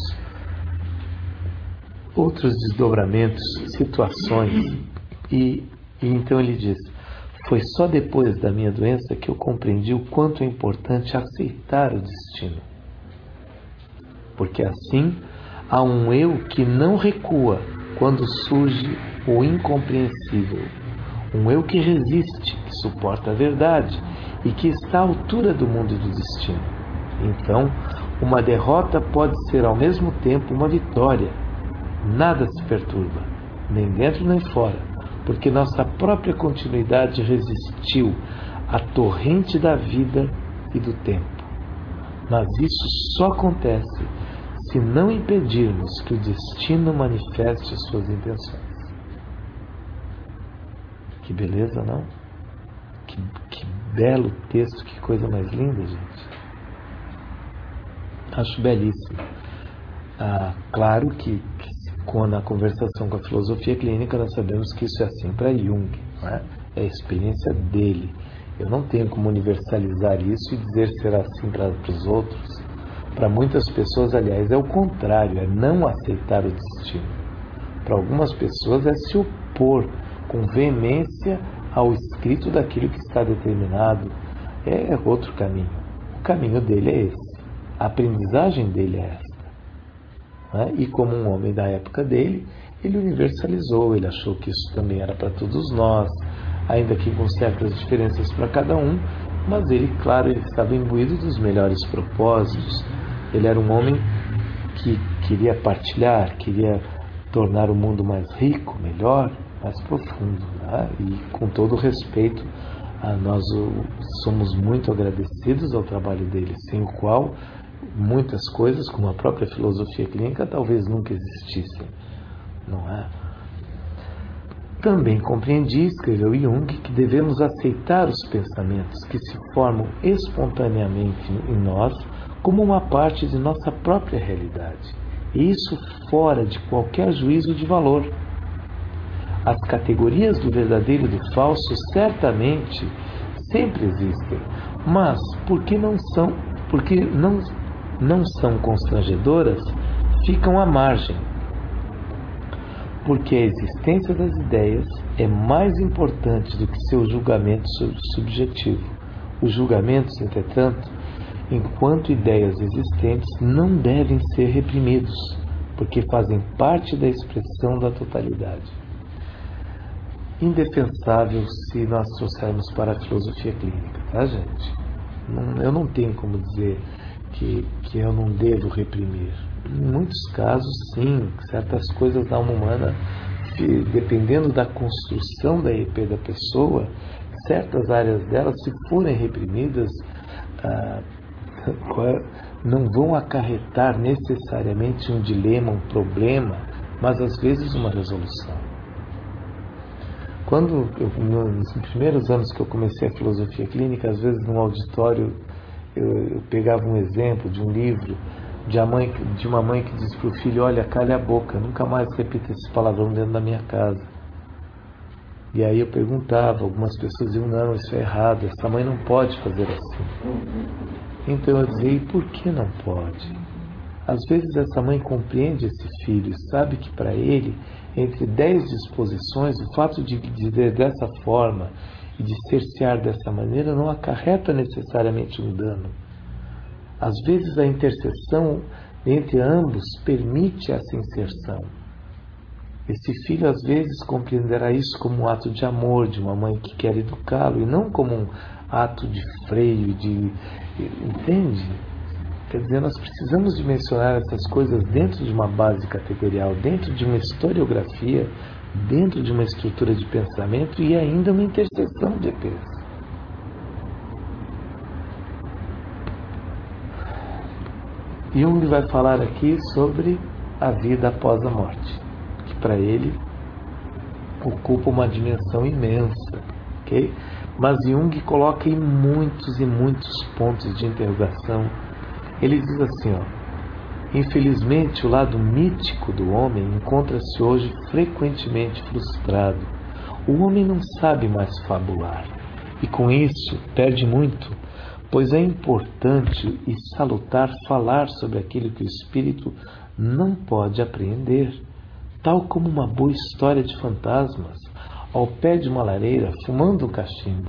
outros desdobramentos, situações, e, e então ele diz: foi só depois da minha doença que eu compreendi o quanto é importante aceitar o destino. Porque assim há um eu que não recua quando surge o incompreensível. Um eu que resiste, que suporta a verdade e que está à altura do mundo e do destino. Então, uma derrota pode ser ao mesmo tempo uma vitória. Nada se perturba, nem dentro nem fora, porque nossa própria continuidade resistiu à torrente da vida e do tempo. Mas isso só acontece se não impedirmos que o destino manifeste suas intenções. Que beleza, não? Que, que belo texto, que coisa mais linda, gente. Acho belíssimo. Ah, claro que, que com a conversação com a filosofia clínica nós sabemos que isso é assim para Jung, não é? É a experiência dele. Eu não tenho como universalizar isso e dizer será assim para os outros. Para muitas pessoas, aliás, é o contrário, é não aceitar o destino. Para algumas pessoas é se opor com veemência ao escrito daquilo que está determinado. É outro caminho. O caminho dele é esse. A aprendizagem dele é esta. Né? E como um homem da época dele, ele universalizou, ele achou que isso também era para todos nós, ainda que com certas diferenças para cada um, mas ele, claro, ele estava imbuído dos melhores propósitos. Ele era um homem que queria partilhar, queria tornar o mundo mais rico, melhor, mais profundo, né? E com todo o respeito, nós somos muito agradecidos ao trabalho dele, sem o qual muitas coisas, como a própria filosofia clínica, talvez nunca existissem, não é? Também compreendi, escreveu Jung, que devemos aceitar os pensamentos que se formam espontaneamente em nós como uma parte de nossa própria realidade, e isso fora de qualquer juízo de valor. As categorias do verdadeiro e do falso certamente sempre existem, mas porque não são, porque não, não são constrangedoras, ficam à margem. Porque a existência das ideias é mais importante do que seu julgamento subjetivo. Os julgamentos, entretanto, enquanto ideias existentes, não devem ser reprimidos, porque fazem parte da expressão da totalidade. Indefensável se nós trouxermos para a filosofia clínica, tá, gente? Não, eu não tenho como dizer que, que eu não devo reprimir. Em muitos casos, sim, certas coisas da alma humana, dependendo da construção da I P da pessoa, certas áreas dela, se forem reprimidas, ah, não vão acarretar necessariamente um dilema, um problema, mas às vezes uma resolução. Quando eu, nos primeiros anos que eu comecei a filosofia clínica, às vezes num auditório eu, eu pegava um exemplo de um livro de, a mãe, de uma mãe que diz para o filho: olha, calha a boca, nunca mais repita esse palavrão dentro da minha casa. E aí eu perguntava, algumas pessoas diziam: não, isso é errado, essa mãe não pode fazer assim. Então eu dizia: e por que não pode? Às vezes essa mãe compreende esse filho e sabe que para ele, entre dez disposições, o fato de dizer dessa forma e de cercear dessa maneira não acarreta necessariamente um dano. Às vezes a interseção entre ambos permite essa inserção. Esse filho às vezes compreenderá isso como um ato de amor de uma mãe que quer educá-lo e não como um ato de freio, de... entende? Quer dizer, nós precisamos dimensionar essas coisas dentro de uma base categorial, dentro de uma historiografia, dentro de uma estrutura de pensamento e ainda uma interseção de E Pês. Jung vai falar aqui sobre a vida após a morte, que para ele ocupa uma dimensão imensa, ok? Mas Jung coloca em muitos e muitos pontos de interrogação. Ele diz assim, ó: infelizmente o lado mítico do homem encontra-se hoje frequentemente frustrado. O homem não sabe mais fabular, e com isso perde muito, pois é importante e salutar falar sobre aquilo que o espírito não pode apreender, tal como uma boa história de fantasmas, ao pé de uma lareira, fumando um cachimbo.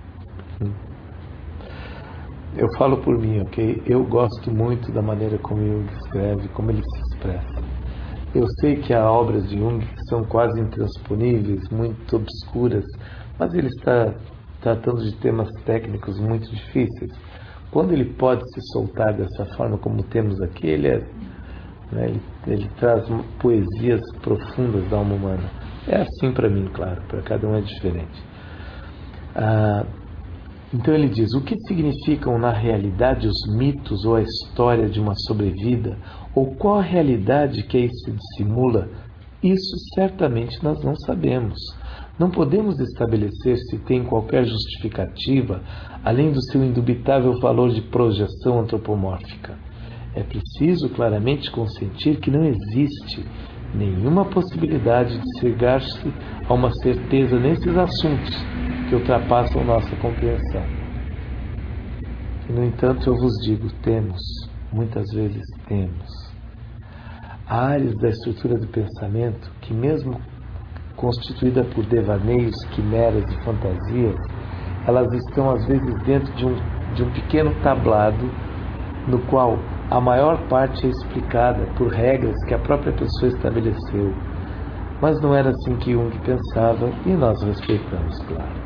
Eu falo por mim, ok? Eu gosto muito da maneira como Jung escreve, como ele se expressa. Eu sei que há obras de Jung que são quase intransponíveis, muito obscuras, mas ele está tratando de temas técnicos muito difíceis. Quando ele pode se soltar dessa forma como temos aqui, ele, é, né, ele, ele traz poesias profundas da alma humana. É assim para mim, claro, para cada um é diferente. Ah, Então ele diz: o que significam na realidade os mitos ou a história de uma sobrevida, ou qual a realidade que aí se dissimula, isso certamente nós não sabemos. Não podemos estabelecer se tem qualquer justificativa, além do seu indubitável valor de projeção antropomórfica. É preciso claramente consentir que não existe nenhuma possibilidade de chegar-se a uma certeza nesses assuntos que ultrapassam nossa compreensão. E, no entanto, eu vos digo, temos, muitas vezes temos, áreas da estrutura do pensamento que, mesmo constituída por devaneios, quimeras e fantasias, elas estão às vezes dentro de um, de um pequeno tablado no qual a maior parte é explicada por regras que a própria pessoa estabeleceu. Mas não era assim que Jung pensava e nós respeitamos, claro.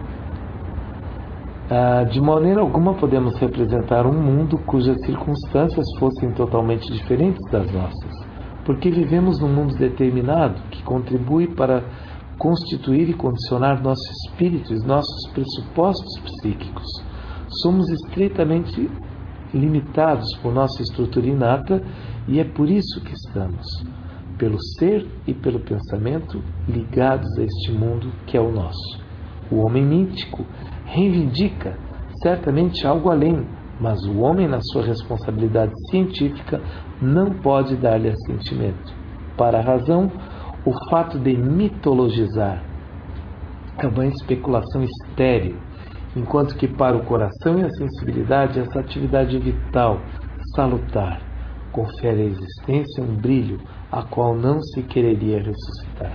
Ah, de maneira alguma podemos representar um mundo cujas circunstâncias fossem totalmente diferentes das nossas, porque vivemos num mundo determinado que contribui para constituir e condicionar nosso espírito e nossos pressupostos psíquicos. Somos estreitamente limitados por nossa estrutura inata e é por isso que estamos, pelo ser e pelo pensamento, ligados a este mundo que é o nosso. O homem mítico reivindica certamente algo além, mas o homem, na sua responsabilidade científica, não pode dar-lhe assentimento. Para a razão, o fato de mitologizar é uma especulação estéril, enquanto que para o coração e a sensibilidade essa atividade vital, salutar, confere à existência um brilho a qual não se quereria ressuscitar.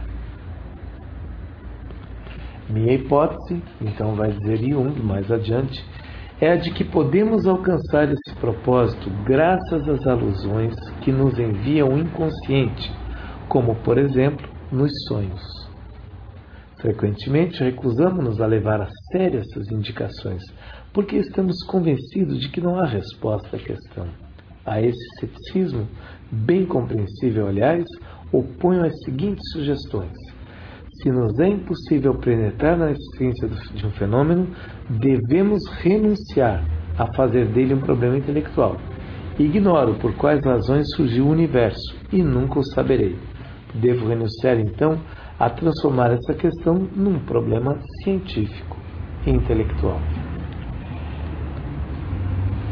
Minha hipótese, então vai dizer Jung mais adiante, é a de que podemos alcançar esse propósito graças às alusões que nos envia o inconsciente, como, por exemplo, nos sonhos. Frequentemente recusamos-nos a levar a sério essas indicações, porque estamos convencidos de que não há resposta à questão. A esse ceticismo, bem compreensível, aliás, oponho as seguintes sugestões. Se nos é impossível penetrar na essência de um fenômeno, devemos renunciar a fazer dele um problema intelectual. Ignoro por quais razões surgiu o universo e nunca o saberei. Devo renunciar, então, a transformar essa questão num problema científico e intelectual.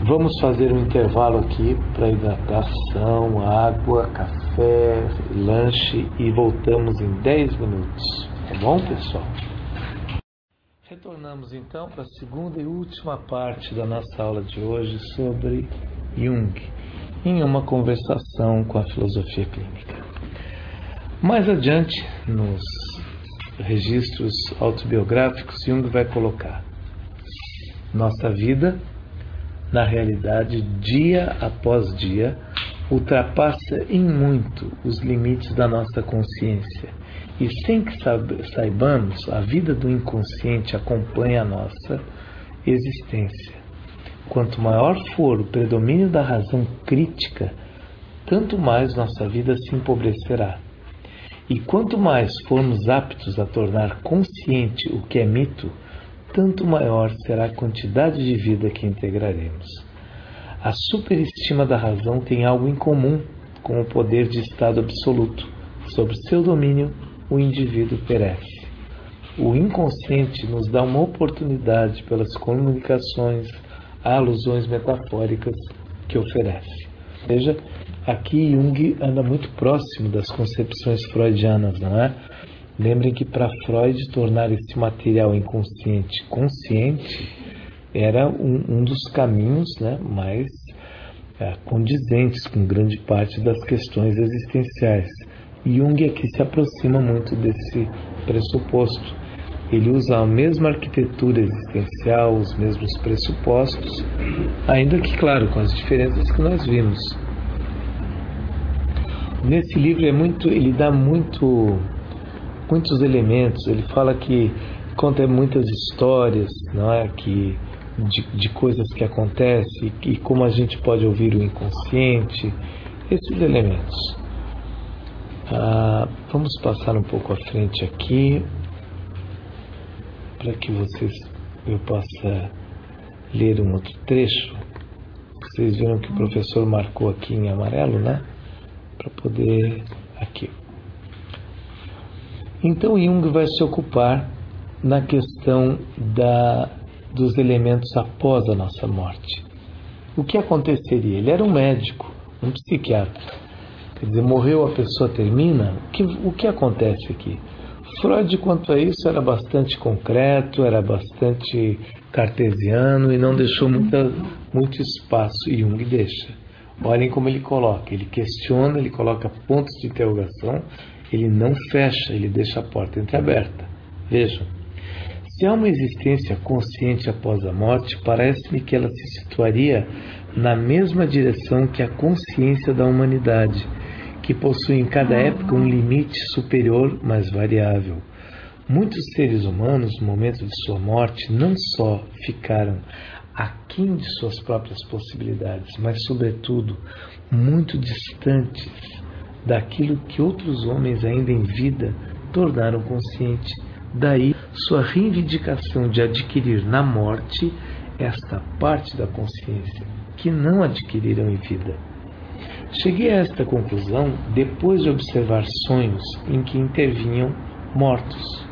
Vamos fazer um intervalo aqui para hidratação, água, café, lanche e voltamos em dez minutos. Tá bom, pessoal? Retornamos então para a segunda e última parte da nossa aula de hoje sobre Jung, em uma conversação com a filosofia clínica. Mais adiante, nos registros autobiográficos, Jung vai colocar: nossa vida, na realidade, dia após dia, ultrapassa em muito os limites da nossa consciência. E sem que saibamos, a vida do inconsciente acompanha a nossa existência. Quanto maior for o predomínio da razão crítica, tanto mais nossa vida se empobrecerá. E quanto mais formos aptos a tornar consciente o que é mito, tanto maior será a quantidade de vida que integraremos. A superestima da razão tem algo em comum com o poder de estado absoluto. Sob seu domínio, o indivíduo perece. O inconsciente nos dá uma oportunidade pelas comunicações, alusões metafóricas que oferece. Veja, aqui Jung anda muito próximo das concepções freudianas, não é? Lembrem que para Freud tornar esse material inconsciente consciente era um, um dos caminhos, né, mais é, condizentes com grande parte das questões existenciais. Jung aqui se aproxima muito desse pressuposto. Ele usa a mesma arquitetura existencial, os mesmos pressupostos, ainda que, claro, com as diferenças que nós vimos. Nesse livro é muito, ele dá muito, muitos elementos. Ele fala que conta muitas histórias, não é, que de, de coisas que acontecem e como a gente pode ouvir o inconsciente, esses elementos. Ah, vamos passar um pouco à frente aqui para que vocês eu possa ler um outro trecho. Vocês viram que o professor marcou aqui em amarelo, né? Para poder aqui. Então Jung vai se ocupar na questão da, dos elementos após a nossa morte. O que aconteceria? Ele era um médico, um psiquiatra. Quer dizer, morreu, a pessoa termina. O que, o que acontece aqui? Freud, quanto a isso, era bastante concreto, era bastante cartesiano e não deixou muita, muito espaço. E Jung deixa. Olhem como ele coloca. Ele questiona, ele coloca pontos de interrogação, ele não fecha, ele deixa a porta entreaberta. Vejam. Se há uma existência consciente após a morte, parece-me que ela se situaria na mesma direção que a consciência da humanidade, que possui em cada época um limite superior, mas variável. Muitos seres humanos, no momento de sua morte, não só ficaram aquém de suas próprias possibilidades, mas, sobretudo, muito distantes daquilo que outros homens ainda em vida tornaram consciente. Daí, sua reivindicação de adquirir na morte esta parte da consciência que não adquiriram em vida. Cheguei a esta conclusão depois de observar sonhos em que intervinham mortos.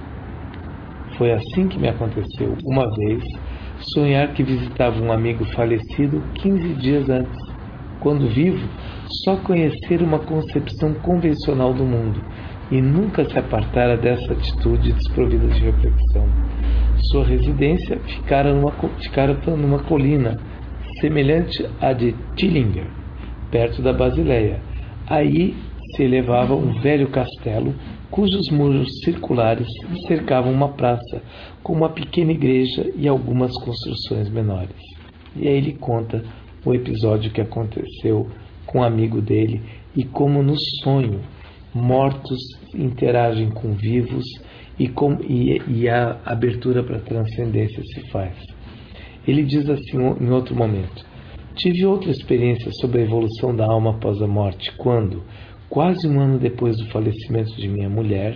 Foi assim que me aconteceu, uma vez, sonhar que visitava um amigo falecido quinze dias antes, quando vivo, só conhecer uma concepção convencional do mundo e nunca se apartara dessa atitude desprovida de reflexão. Sua residência ficara numa, ficara numa colina semelhante à de Tillinger, perto da Basileia. Aí se elevava um velho castelo, cujos muros circulares cercavam uma praça, com uma pequena igreja e algumas construções menores. E aí ele conta o episódio que aconteceu com um amigo dele e como no sonho mortos interagem com vivos e, com, e, e a abertura para a transcendência se faz. Ele diz assim em outro momento: tive outra experiência sobre a evolução da alma após a morte, quando, quase um ano depois do falecimento de minha mulher,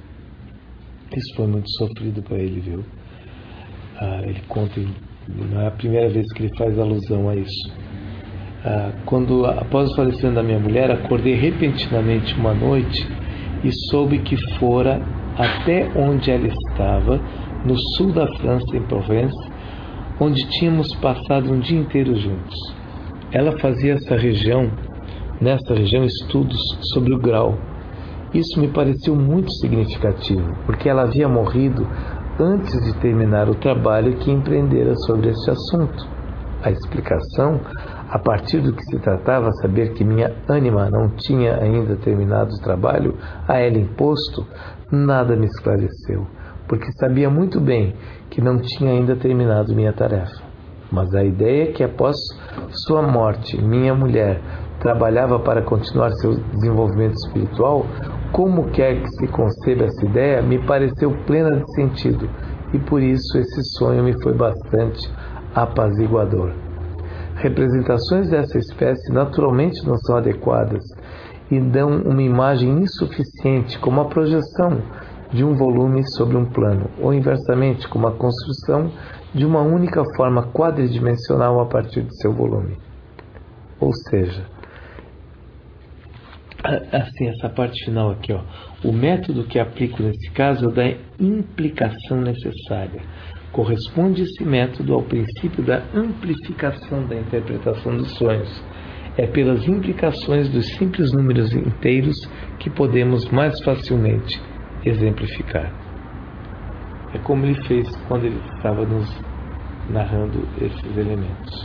isso foi muito sofrido para ele, viu? Ah, ele conta, não é a primeira vez que ele faz alusão a isso. Ah, quando, após o falecimento da minha mulher, acordei repentinamente uma noite e soube que fora até onde ela estava, no sul da França, em Provence, onde tínhamos passado um dia inteiro juntos. Ela fazia essa região, nessa região estudos sobre o grau. Isso me pareceu muito significativo, porque ela havia morrido antes de terminar o trabalho que empreendera sobre este assunto. A explicação, a partir do que se tratava, saber que minha ânima não tinha ainda terminado o trabalho a ela imposto, nada me esclareceu, porque sabia muito bem que não tinha ainda terminado minha tarefa. Mas a ideia que após sua morte, minha mulher trabalhava para continuar seu desenvolvimento espiritual, como quer que se conceba essa ideia, me pareceu plena de sentido, e por isso esse sonho me foi bastante apaziguador. Representações dessa espécie naturalmente não são adequadas e dão uma imagem insuficiente, como a projeção de um volume sobre um plano, ou inversamente, como a construção de uma única forma quadridimensional a partir de seu volume. Ou seja, assim, essa parte final aqui, ó, o método que aplico nesse caso é o da implicação necessária. Corresponde esse método ao princípio da amplificação da interpretação dos sonhos. É pelas implicações dos simples números inteiros que podemos mais facilmente exemplificar. É como ele fez quando ele estava nos narrando esses elementos.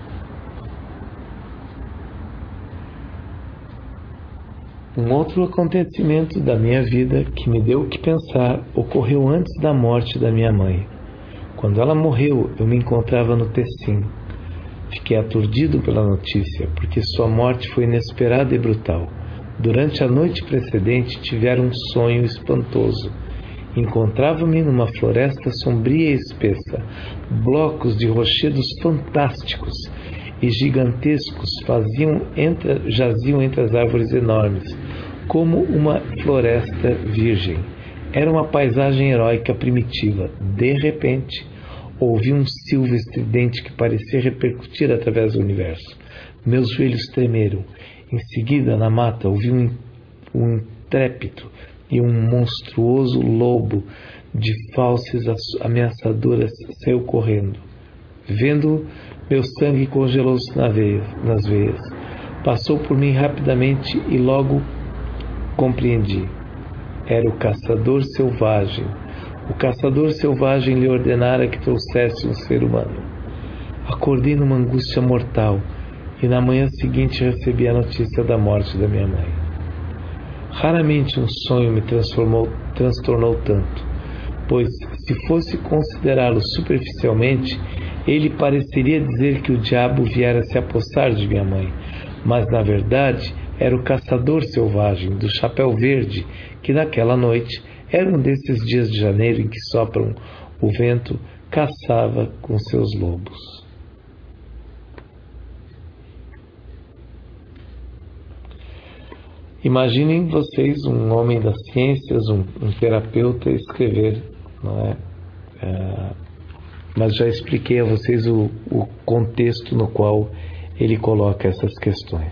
Um outro acontecimento da minha vida que me deu o que pensar ocorreu antes da morte da minha mãe. Quando ela morreu, eu me encontrava no Tessin. Fiquei aturdido pela notícia, porque sua morte foi inesperada e brutal. Durante a noite precedente, tivera um sonho espantoso. Encontrava-me numa floresta sombria e espessa. Blocos de rochedos fantásticos e gigantescos faziam entre, jaziam entre as árvores enormes, como uma floresta virgem. Era uma paisagem heróica primitiva. De repente, ouvi um silvo estridente que parecia repercutir através do universo. Meus joelhos tremeram. Em seguida, na mata, ouvi um, um intrépito e um monstruoso lobo de fauces ameaçadoras saiu correndo. Vendo-o, meu sangue congelou-se na veia, nas veias. Passou por mim rapidamente e logo compreendi. Era o caçador selvagem. O caçador selvagem lhe ordenara que trouxesse um ser humano. Acordei numa angústia mortal e na manhã seguinte recebi a notícia da morte da minha mãe. Raramente um sonho me transformou, transtornou tanto, pois, se fosse considerá-lo superficialmente, ele pareceria dizer que o diabo viera se apossar de minha mãe, mas, na verdade, era o caçador selvagem do chapéu verde que, naquela noite, era um desses dias de janeiro em que sopram o vento, caçava com seus lobos. Imaginem vocês um homem das ciências, um, um terapeuta, escrever, não é? É, mas já expliquei a vocês o, o contexto no qual ele coloca essas questões.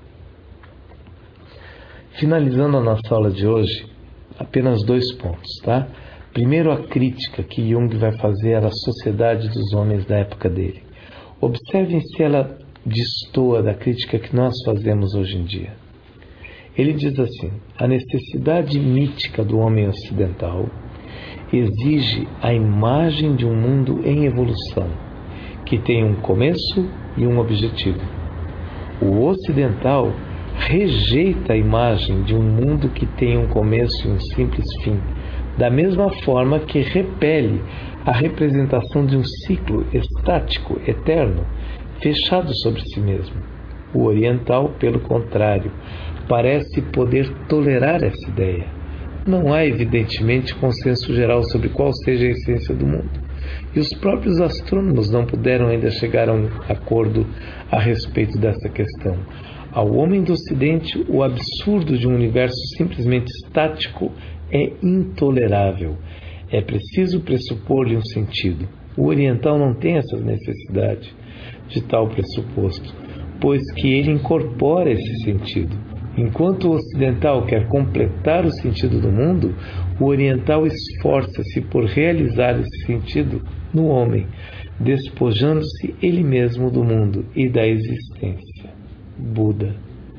Finalizando a nossa aula de hoje, apenas dois pontos, tá? Primeiro, a crítica que Jung vai fazer à sociedade dos homens da época dele. Observem se ela destoa da crítica que nós fazemos hoje em dia. Ele diz assim: a necessidade mítica do homem ocidental exige a imagem de um mundo em evolução, que tem um começo e um objetivo. O ocidental rejeita a imagem de um mundo que tem um começo e um simples fim, da mesma forma que repele a representação de um ciclo estático, eterno, fechado sobre si mesmo. O oriental, pelo contrário, parece poder tolerar essa ideia. Não há, evidentemente, consenso geral sobre qual seja a essência do mundo. E os próprios astrônomos não puderam ainda chegar a um acordo a respeito dessa questão. Ao homem do Ocidente, o absurdo de um universo simplesmente estático é intolerável. É preciso pressupor-lhe um sentido. O oriental não tem essa necessidade de tal pressuposto, pois que ele incorpora esse sentido. Enquanto o ocidental quer completar o sentido do mundo, o oriental esforça-se por realizar esse sentido no homem, despojando-se ele mesmo do mundo e da existência. Buda.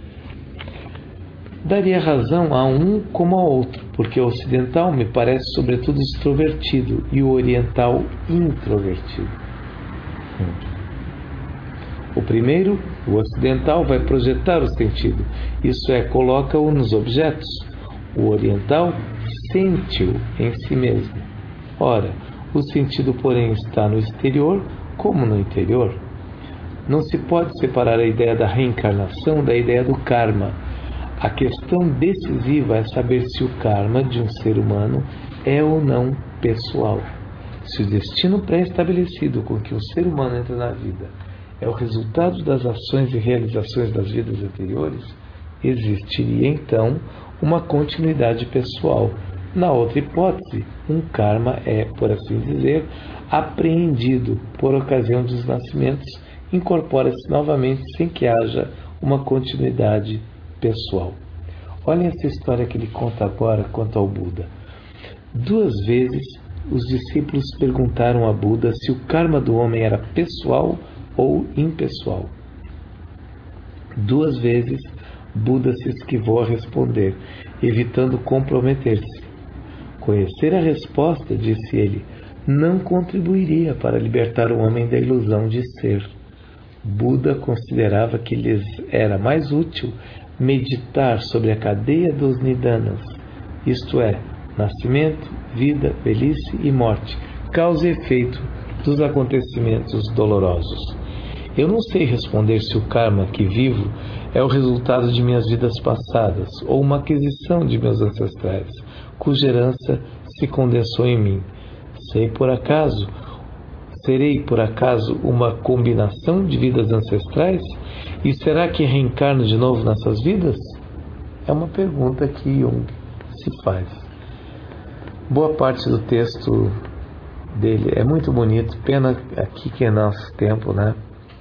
Daria razão a um como ao outro, porque o ocidental me parece sobretudo extrovertido e o oriental introvertido. O primeiro, o ocidental, vai projetar o sentido, isso é, coloca-o nos objetos. O oriental sente-o em si mesmo. Ora, o sentido, porém, está no exterior como no interior. Não se pode separar a ideia da reencarnação da ideia do karma. A questão decisiva é saber se o karma de um ser humano é ou não pessoal. Se o destino pré-estabelecido com que um ser humano entra na vida é o resultado das ações e realizações das vidas anteriores, existiria então uma continuidade pessoal. Na outra hipótese, um karma é, por assim dizer, apreendido por ocasião dos nascimentos, incorpora-se novamente sem que haja uma continuidade pessoal. Olhem essa história que ele conta agora quanto ao Buda. Duas vezes os discípulos perguntaram a Buda se o karma do homem era pessoal ou impessoal. Duas vezes Buda se esquivou a responder, evitando comprometer-se. Conhecer a resposta, disse ele, não contribuiria para libertar o homem da ilusão de ser. Buda considerava que lhes era mais útil meditar sobre a cadeia dos nidanas, isto é, nascimento, vida, velhice e morte, causa e efeito dos acontecimentos dolorosos. Eu não sei responder se o karma que vivo é o resultado de minhas vidas passadas ou uma aquisição de meus ancestrais, cuja herança se condensou em mim. Sei por acaso, serei por acaso uma combinação de vidas ancestrais? E será que reencarno de novo nessas vidas? É uma pergunta que Jung se faz. Boa parte do texto dele é muito bonito, pena aqui que é nosso tempo, né?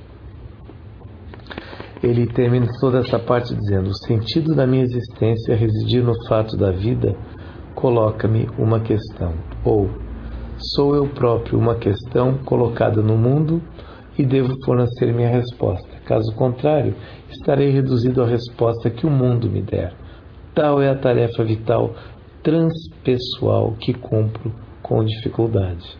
Ele termina toda essa parte dizendo: o sentido da minha existência residir no fato da vida coloca-me uma questão, ou sou eu próprio uma questão colocada no mundo e devo fornecer minha resposta. Caso contrário, estarei reduzido à resposta que o mundo me der. Tal é a tarefa vital transpessoal que cumpro com dificuldade.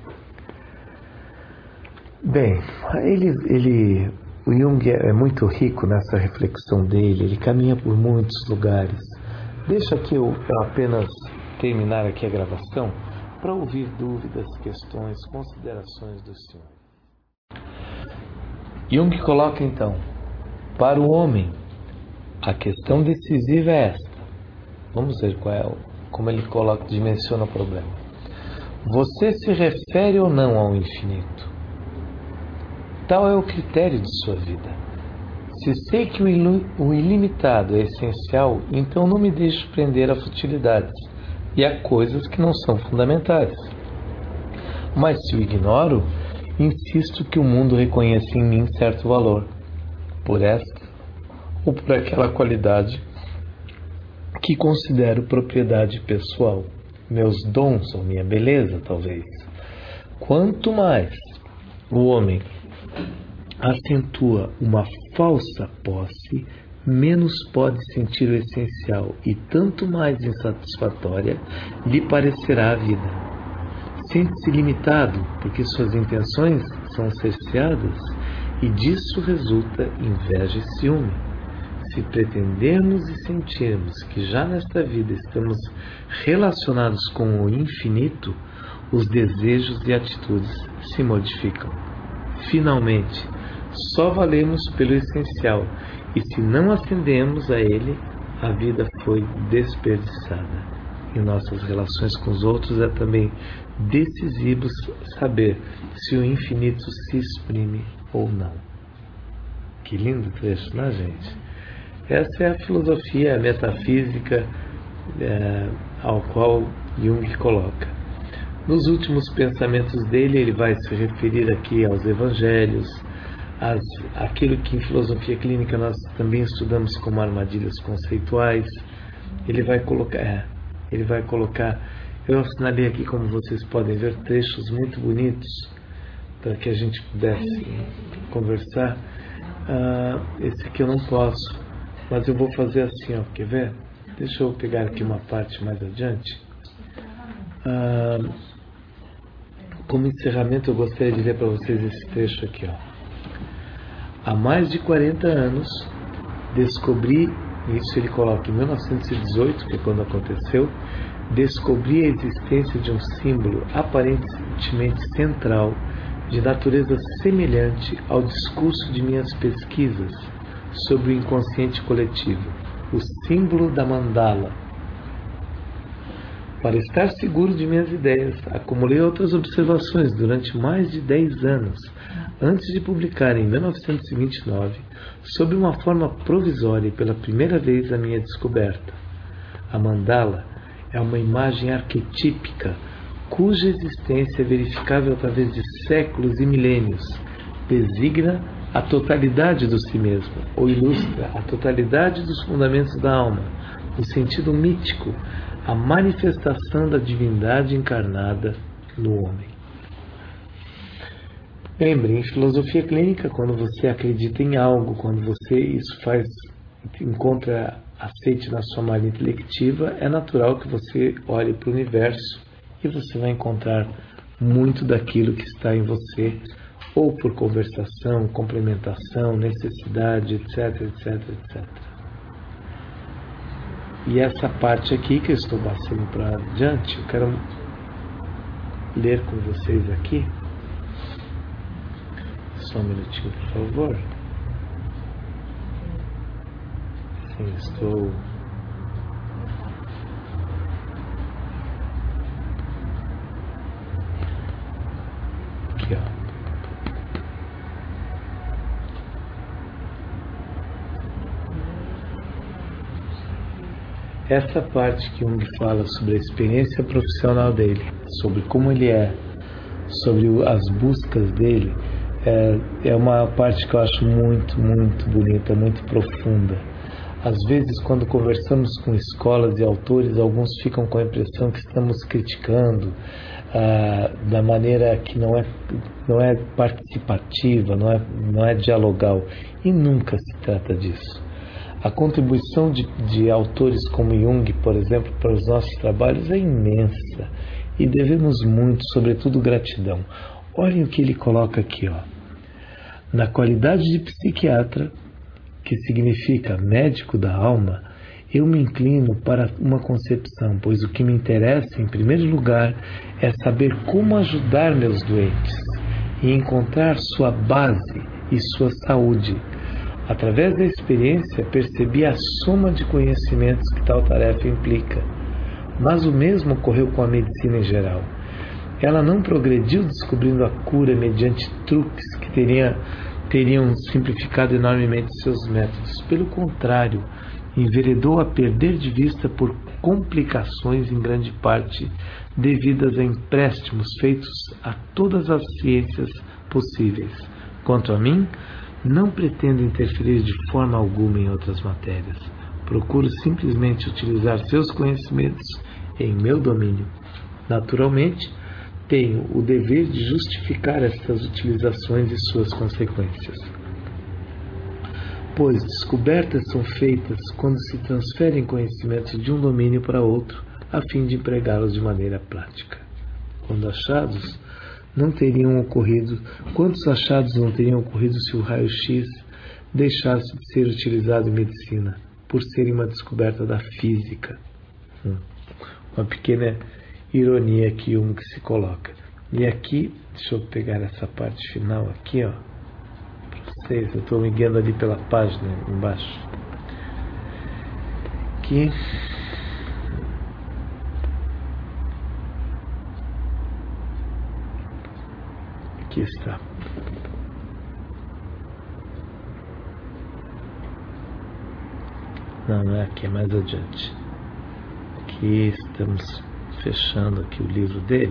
Bem, ele, ele, o Jung é muito rico nessa reflexão dele, ele caminha por muitos lugares. Deixa aqui eu, eu apenas terminar aqui a gravação para ouvir dúvidas, questões, considerações do senhor. Jung coloca então, para o homem, a questão decisiva é esta. Vamos ver qual é, como ele coloca, dimensiona o problema. Você se refere ou não ao infinito? Tal é o critério de sua vida. Se sei que o ilimitado é essencial, então não me deixo prender a futilidades e a coisas que não são fundamentais. Mas se o ignoro, insisto que o mundo reconheça em mim certo valor, por esta ou por aquela qualidade que considero propriedade pessoal, meus dons ou minha beleza, talvez. Quanto mais o homem acentua uma falsa posse, menos pode sentir o essencial e tanto mais insatisfatória lhe parecerá a vida. Sente-se limitado porque suas intenções são cerceadas e disso resulta inveja e ciúme. Se pretendermos e sentirmos que já nesta vida estamos relacionados com o infinito, os desejos e atitudes se modificam. Finalmente, só valemos pelo essencial, e se não ascendemos a ele, a vida foi desperdiçada. Em nossas relações com os outros é também decisivo saber se o infinito se exprime ou não. Que lindo trecho, né, gente? Essa é a filosofia, a metafísica é, ao qual Jung coloca. Nos últimos pensamentos dele, ele vai se referir aqui aos evangelhos, as, aquilo que em filosofia clínica nós também estudamos como armadilhas conceituais. Ele vai colocar, é, ele vai colocar, eu assinalei aqui, como vocês podem ver, trechos muito bonitos. para que a gente pudesse conversar. Ah, esse aqui eu não posso, mas eu vou fazer assim, ó, quer ver? Deixa eu pegar aqui uma parte mais adiante. Ah, como encerramento, eu gostaria de ler para vocês esse trecho aqui, ó. Há mais de quarenta anos, descobri, isso ele coloca em mil novecentos e dezoito, que é quando aconteceu, descobri a existência de um símbolo aparentemente central, de natureza semelhante ao discurso de minhas pesquisas sobre o inconsciente coletivo, o símbolo da mandala. Para estar seguro de minhas ideias, acumulei outras observações durante mais de dez anos, antes de publicar em mil novecentos e vinte e nove, sob uma forma provisória e pela primeira vez, a minha descoberta. A mandala é uma imagem arquetípica, cuja existência é verificável através de séculos e milênios, designa a totalidade do si mesmo, ou ilustra a totalidade dos fundamentos da alma, no sentido mítico, a manifestação da divindade encarnada no homem. Lembre, em filosofia clínica, quando você acredita em algo, quando você isso faz, encontra aceite na sua malha intelectiva, é natural que você olhe para o universo e você vai encontrar muito daquilo que está em você, ou por conversação, complementação, necessidade, etc, etc, etcétera. E essa parte aqui que eu estou passando para adiante, eu quero ler com vocês aqui. Só um minutinho, por favor. Sim, estou... Aqui, ó. Essa parte que Jung fala sobre a experiência profissional dele, sobre como ele é, sobre as buscas dele, é, é uma parte que eu acho muito, muito bonita, muito profunda. Às vezes, quando conversamos com escolas e autores, alguns ficam com a impressão que estamos criticando ah, da maneira que não é, não é participativa, não é, não é dialogal, e nunca se trata disso. A contribuição de, de autores como Jung, por exemplo, para os nossos trabalhos é imensa e devemos muito, sobretudo, gratidão. Olhem o que ele coloca aqui, ó. Na qualidade de psiquiatra, que significa médico da alma, eu me inclino para uma concepção, pois o que me interessa, em primeiro lugar, é saber como ajudar meus doentes e encontrar sua base e sua saúde. Através da experiência, percebi a soma de conhecimentos que tal tarefa implica. Mas o mesmo ocorreu com a medicina em geral. Ela não progrediu descobrindo a cura mediante truques que teria, teriam simplificado enormemente seus métodos. Pelo contrário, enveredou a perder de vista por complicações em grande parte devidas a empréstimos feitos a todas as ciências possíveis. Quanto a mim, não pretendo interferir de forma alguma em outras matérias. Procuro simplesmente utilizar seus conhecimentos em meu domínio. Naturalmente, tenho o dever de justificar estas utilizações e suas consequências. Pois descobertas são feitas quando se transferem conhecimentos de um domínio para outro, a fim de empregá-los de maneira prática. Quando achados, não teriam ocorrido, quantos achados não teriam ocorrido se o raio-x deixasse de ser utilizado em medicina, por serem uma descoberta da física? Hum. Uma pequena ironia que Jung se coloca. E aqui, deixa eu pegar essa parte final aqui, ó, para vocês, eu estou me guiando ali pela página embaixo. Aqui. Aqui está. Não, não é aqui, é mais adiante. Aqui estamos fechando aqui o livro dele.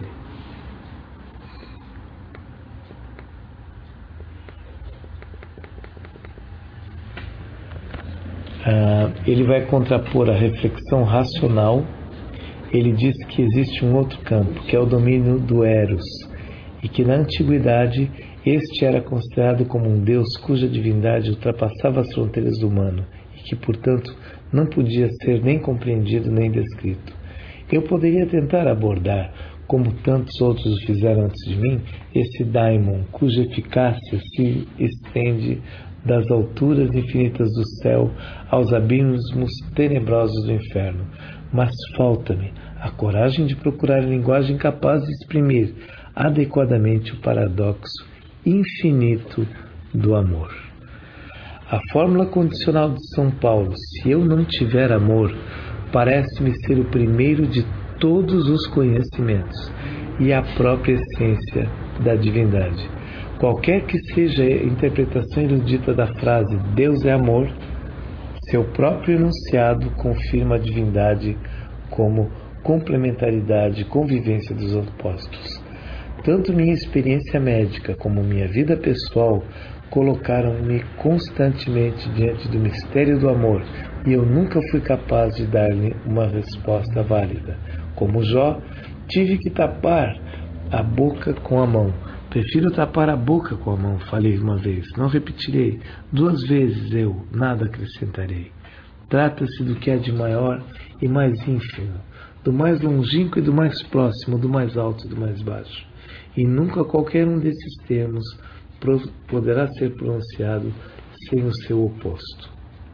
Ah, ele vai contrapor a reflexão racional. Ele diz que existe um outro campo, que é o domínio do Eros, e que na antiguidade este era considerado como um Deus cuja divindade ultrapassava as fronteiras do humano e que, portanto, não podia ser nem compreendido nem descrito. Eu poderia tentar abordar, como tantos outros fizeram antes de mim, esse daimon cuja eficácia se estende das alturas infinitas do céu aos abismos tenebrosos do inferno, mas falta-me a coragem de procurar a linguagem capaz de exprimir adequadamente o paradoxo infinito do amor. A fórmula condicional de São Paulo, se eu não tiver amor, parece-me ser o primeiro de todos os conhecimentos e a própria essência da divindade. Qualquer que seja a interpretação erudita da frase Deus é amor, seu próprio enunciado confirma a divindade como complementaridade e convivência dos opostos. Tanto minha experiência médica como minha vida pessoal colocaram-me constantemente diante do mistério do amor e eu nunca fui capaz de dar-lhe uma resposta válida. Como Jó, tive que tapar a boca com a mão. Prefiro tapar a boca com a mão, falei uma vez. Não repetirei. Duas vezes eu, nada acrescentarei. Trata-se do que é de maior e mais ínfimo, do mais longínquo e do mais próximo, do mais alto e do mais baixo. E nunca qualquer um desses termos poderá ser pronunciado sem o seu oposto.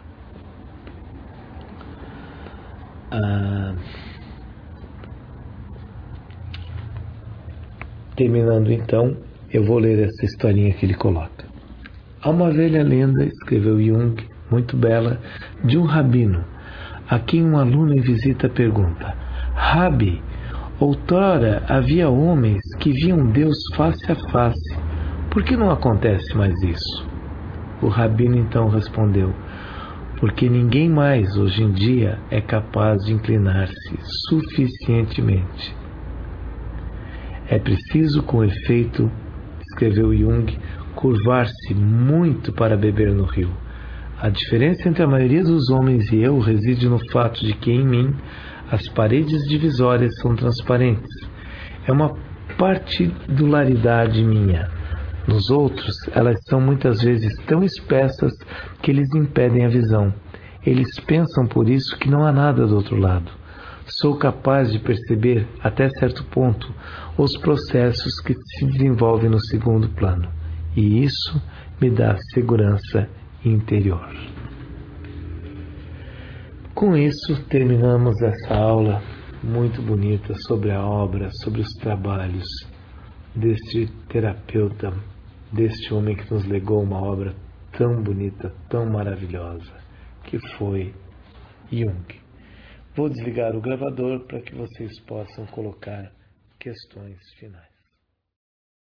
Ah, terminando então, eu vou ler essa historinha que ele coloca. Há uma velha lenda, escreveu Jung, muito bela, de um rabino, a quem um aluno em visita pergunta: Rabi, outrora havia homens que viam Deus face a face. Por que não acontece mais isso? O rabino então respondeu: porque ninguém mais hoje em dia é capaz de inclinar-se suficientemente. É preciso, com efeito, escreveu Jung, curvar-se muito para beber no rio. A diferença entre a maioria dos homens e eu reside no fato de que em mim as paredes divisórias são transparentes. É uma particularidade minha. Nos outros, elas são muitas vezes tão espessas que eles impedem a visão. Eles pensam por isso que não há nada do outro lado. Sou capaz de perceber, até certo ponto, os processos que se desenvolvem no segundo plano. E isso me dá segurança interior. Com isso, terminamos essa aula muito bonita sobre a obra, sobre os trabalhos deste terapeuta, deste homem que nos legou uma obra tão bonita, tão maravilhosa, que foi Jung. Vou desligar o gravador para que vocês possam colocar questões finais.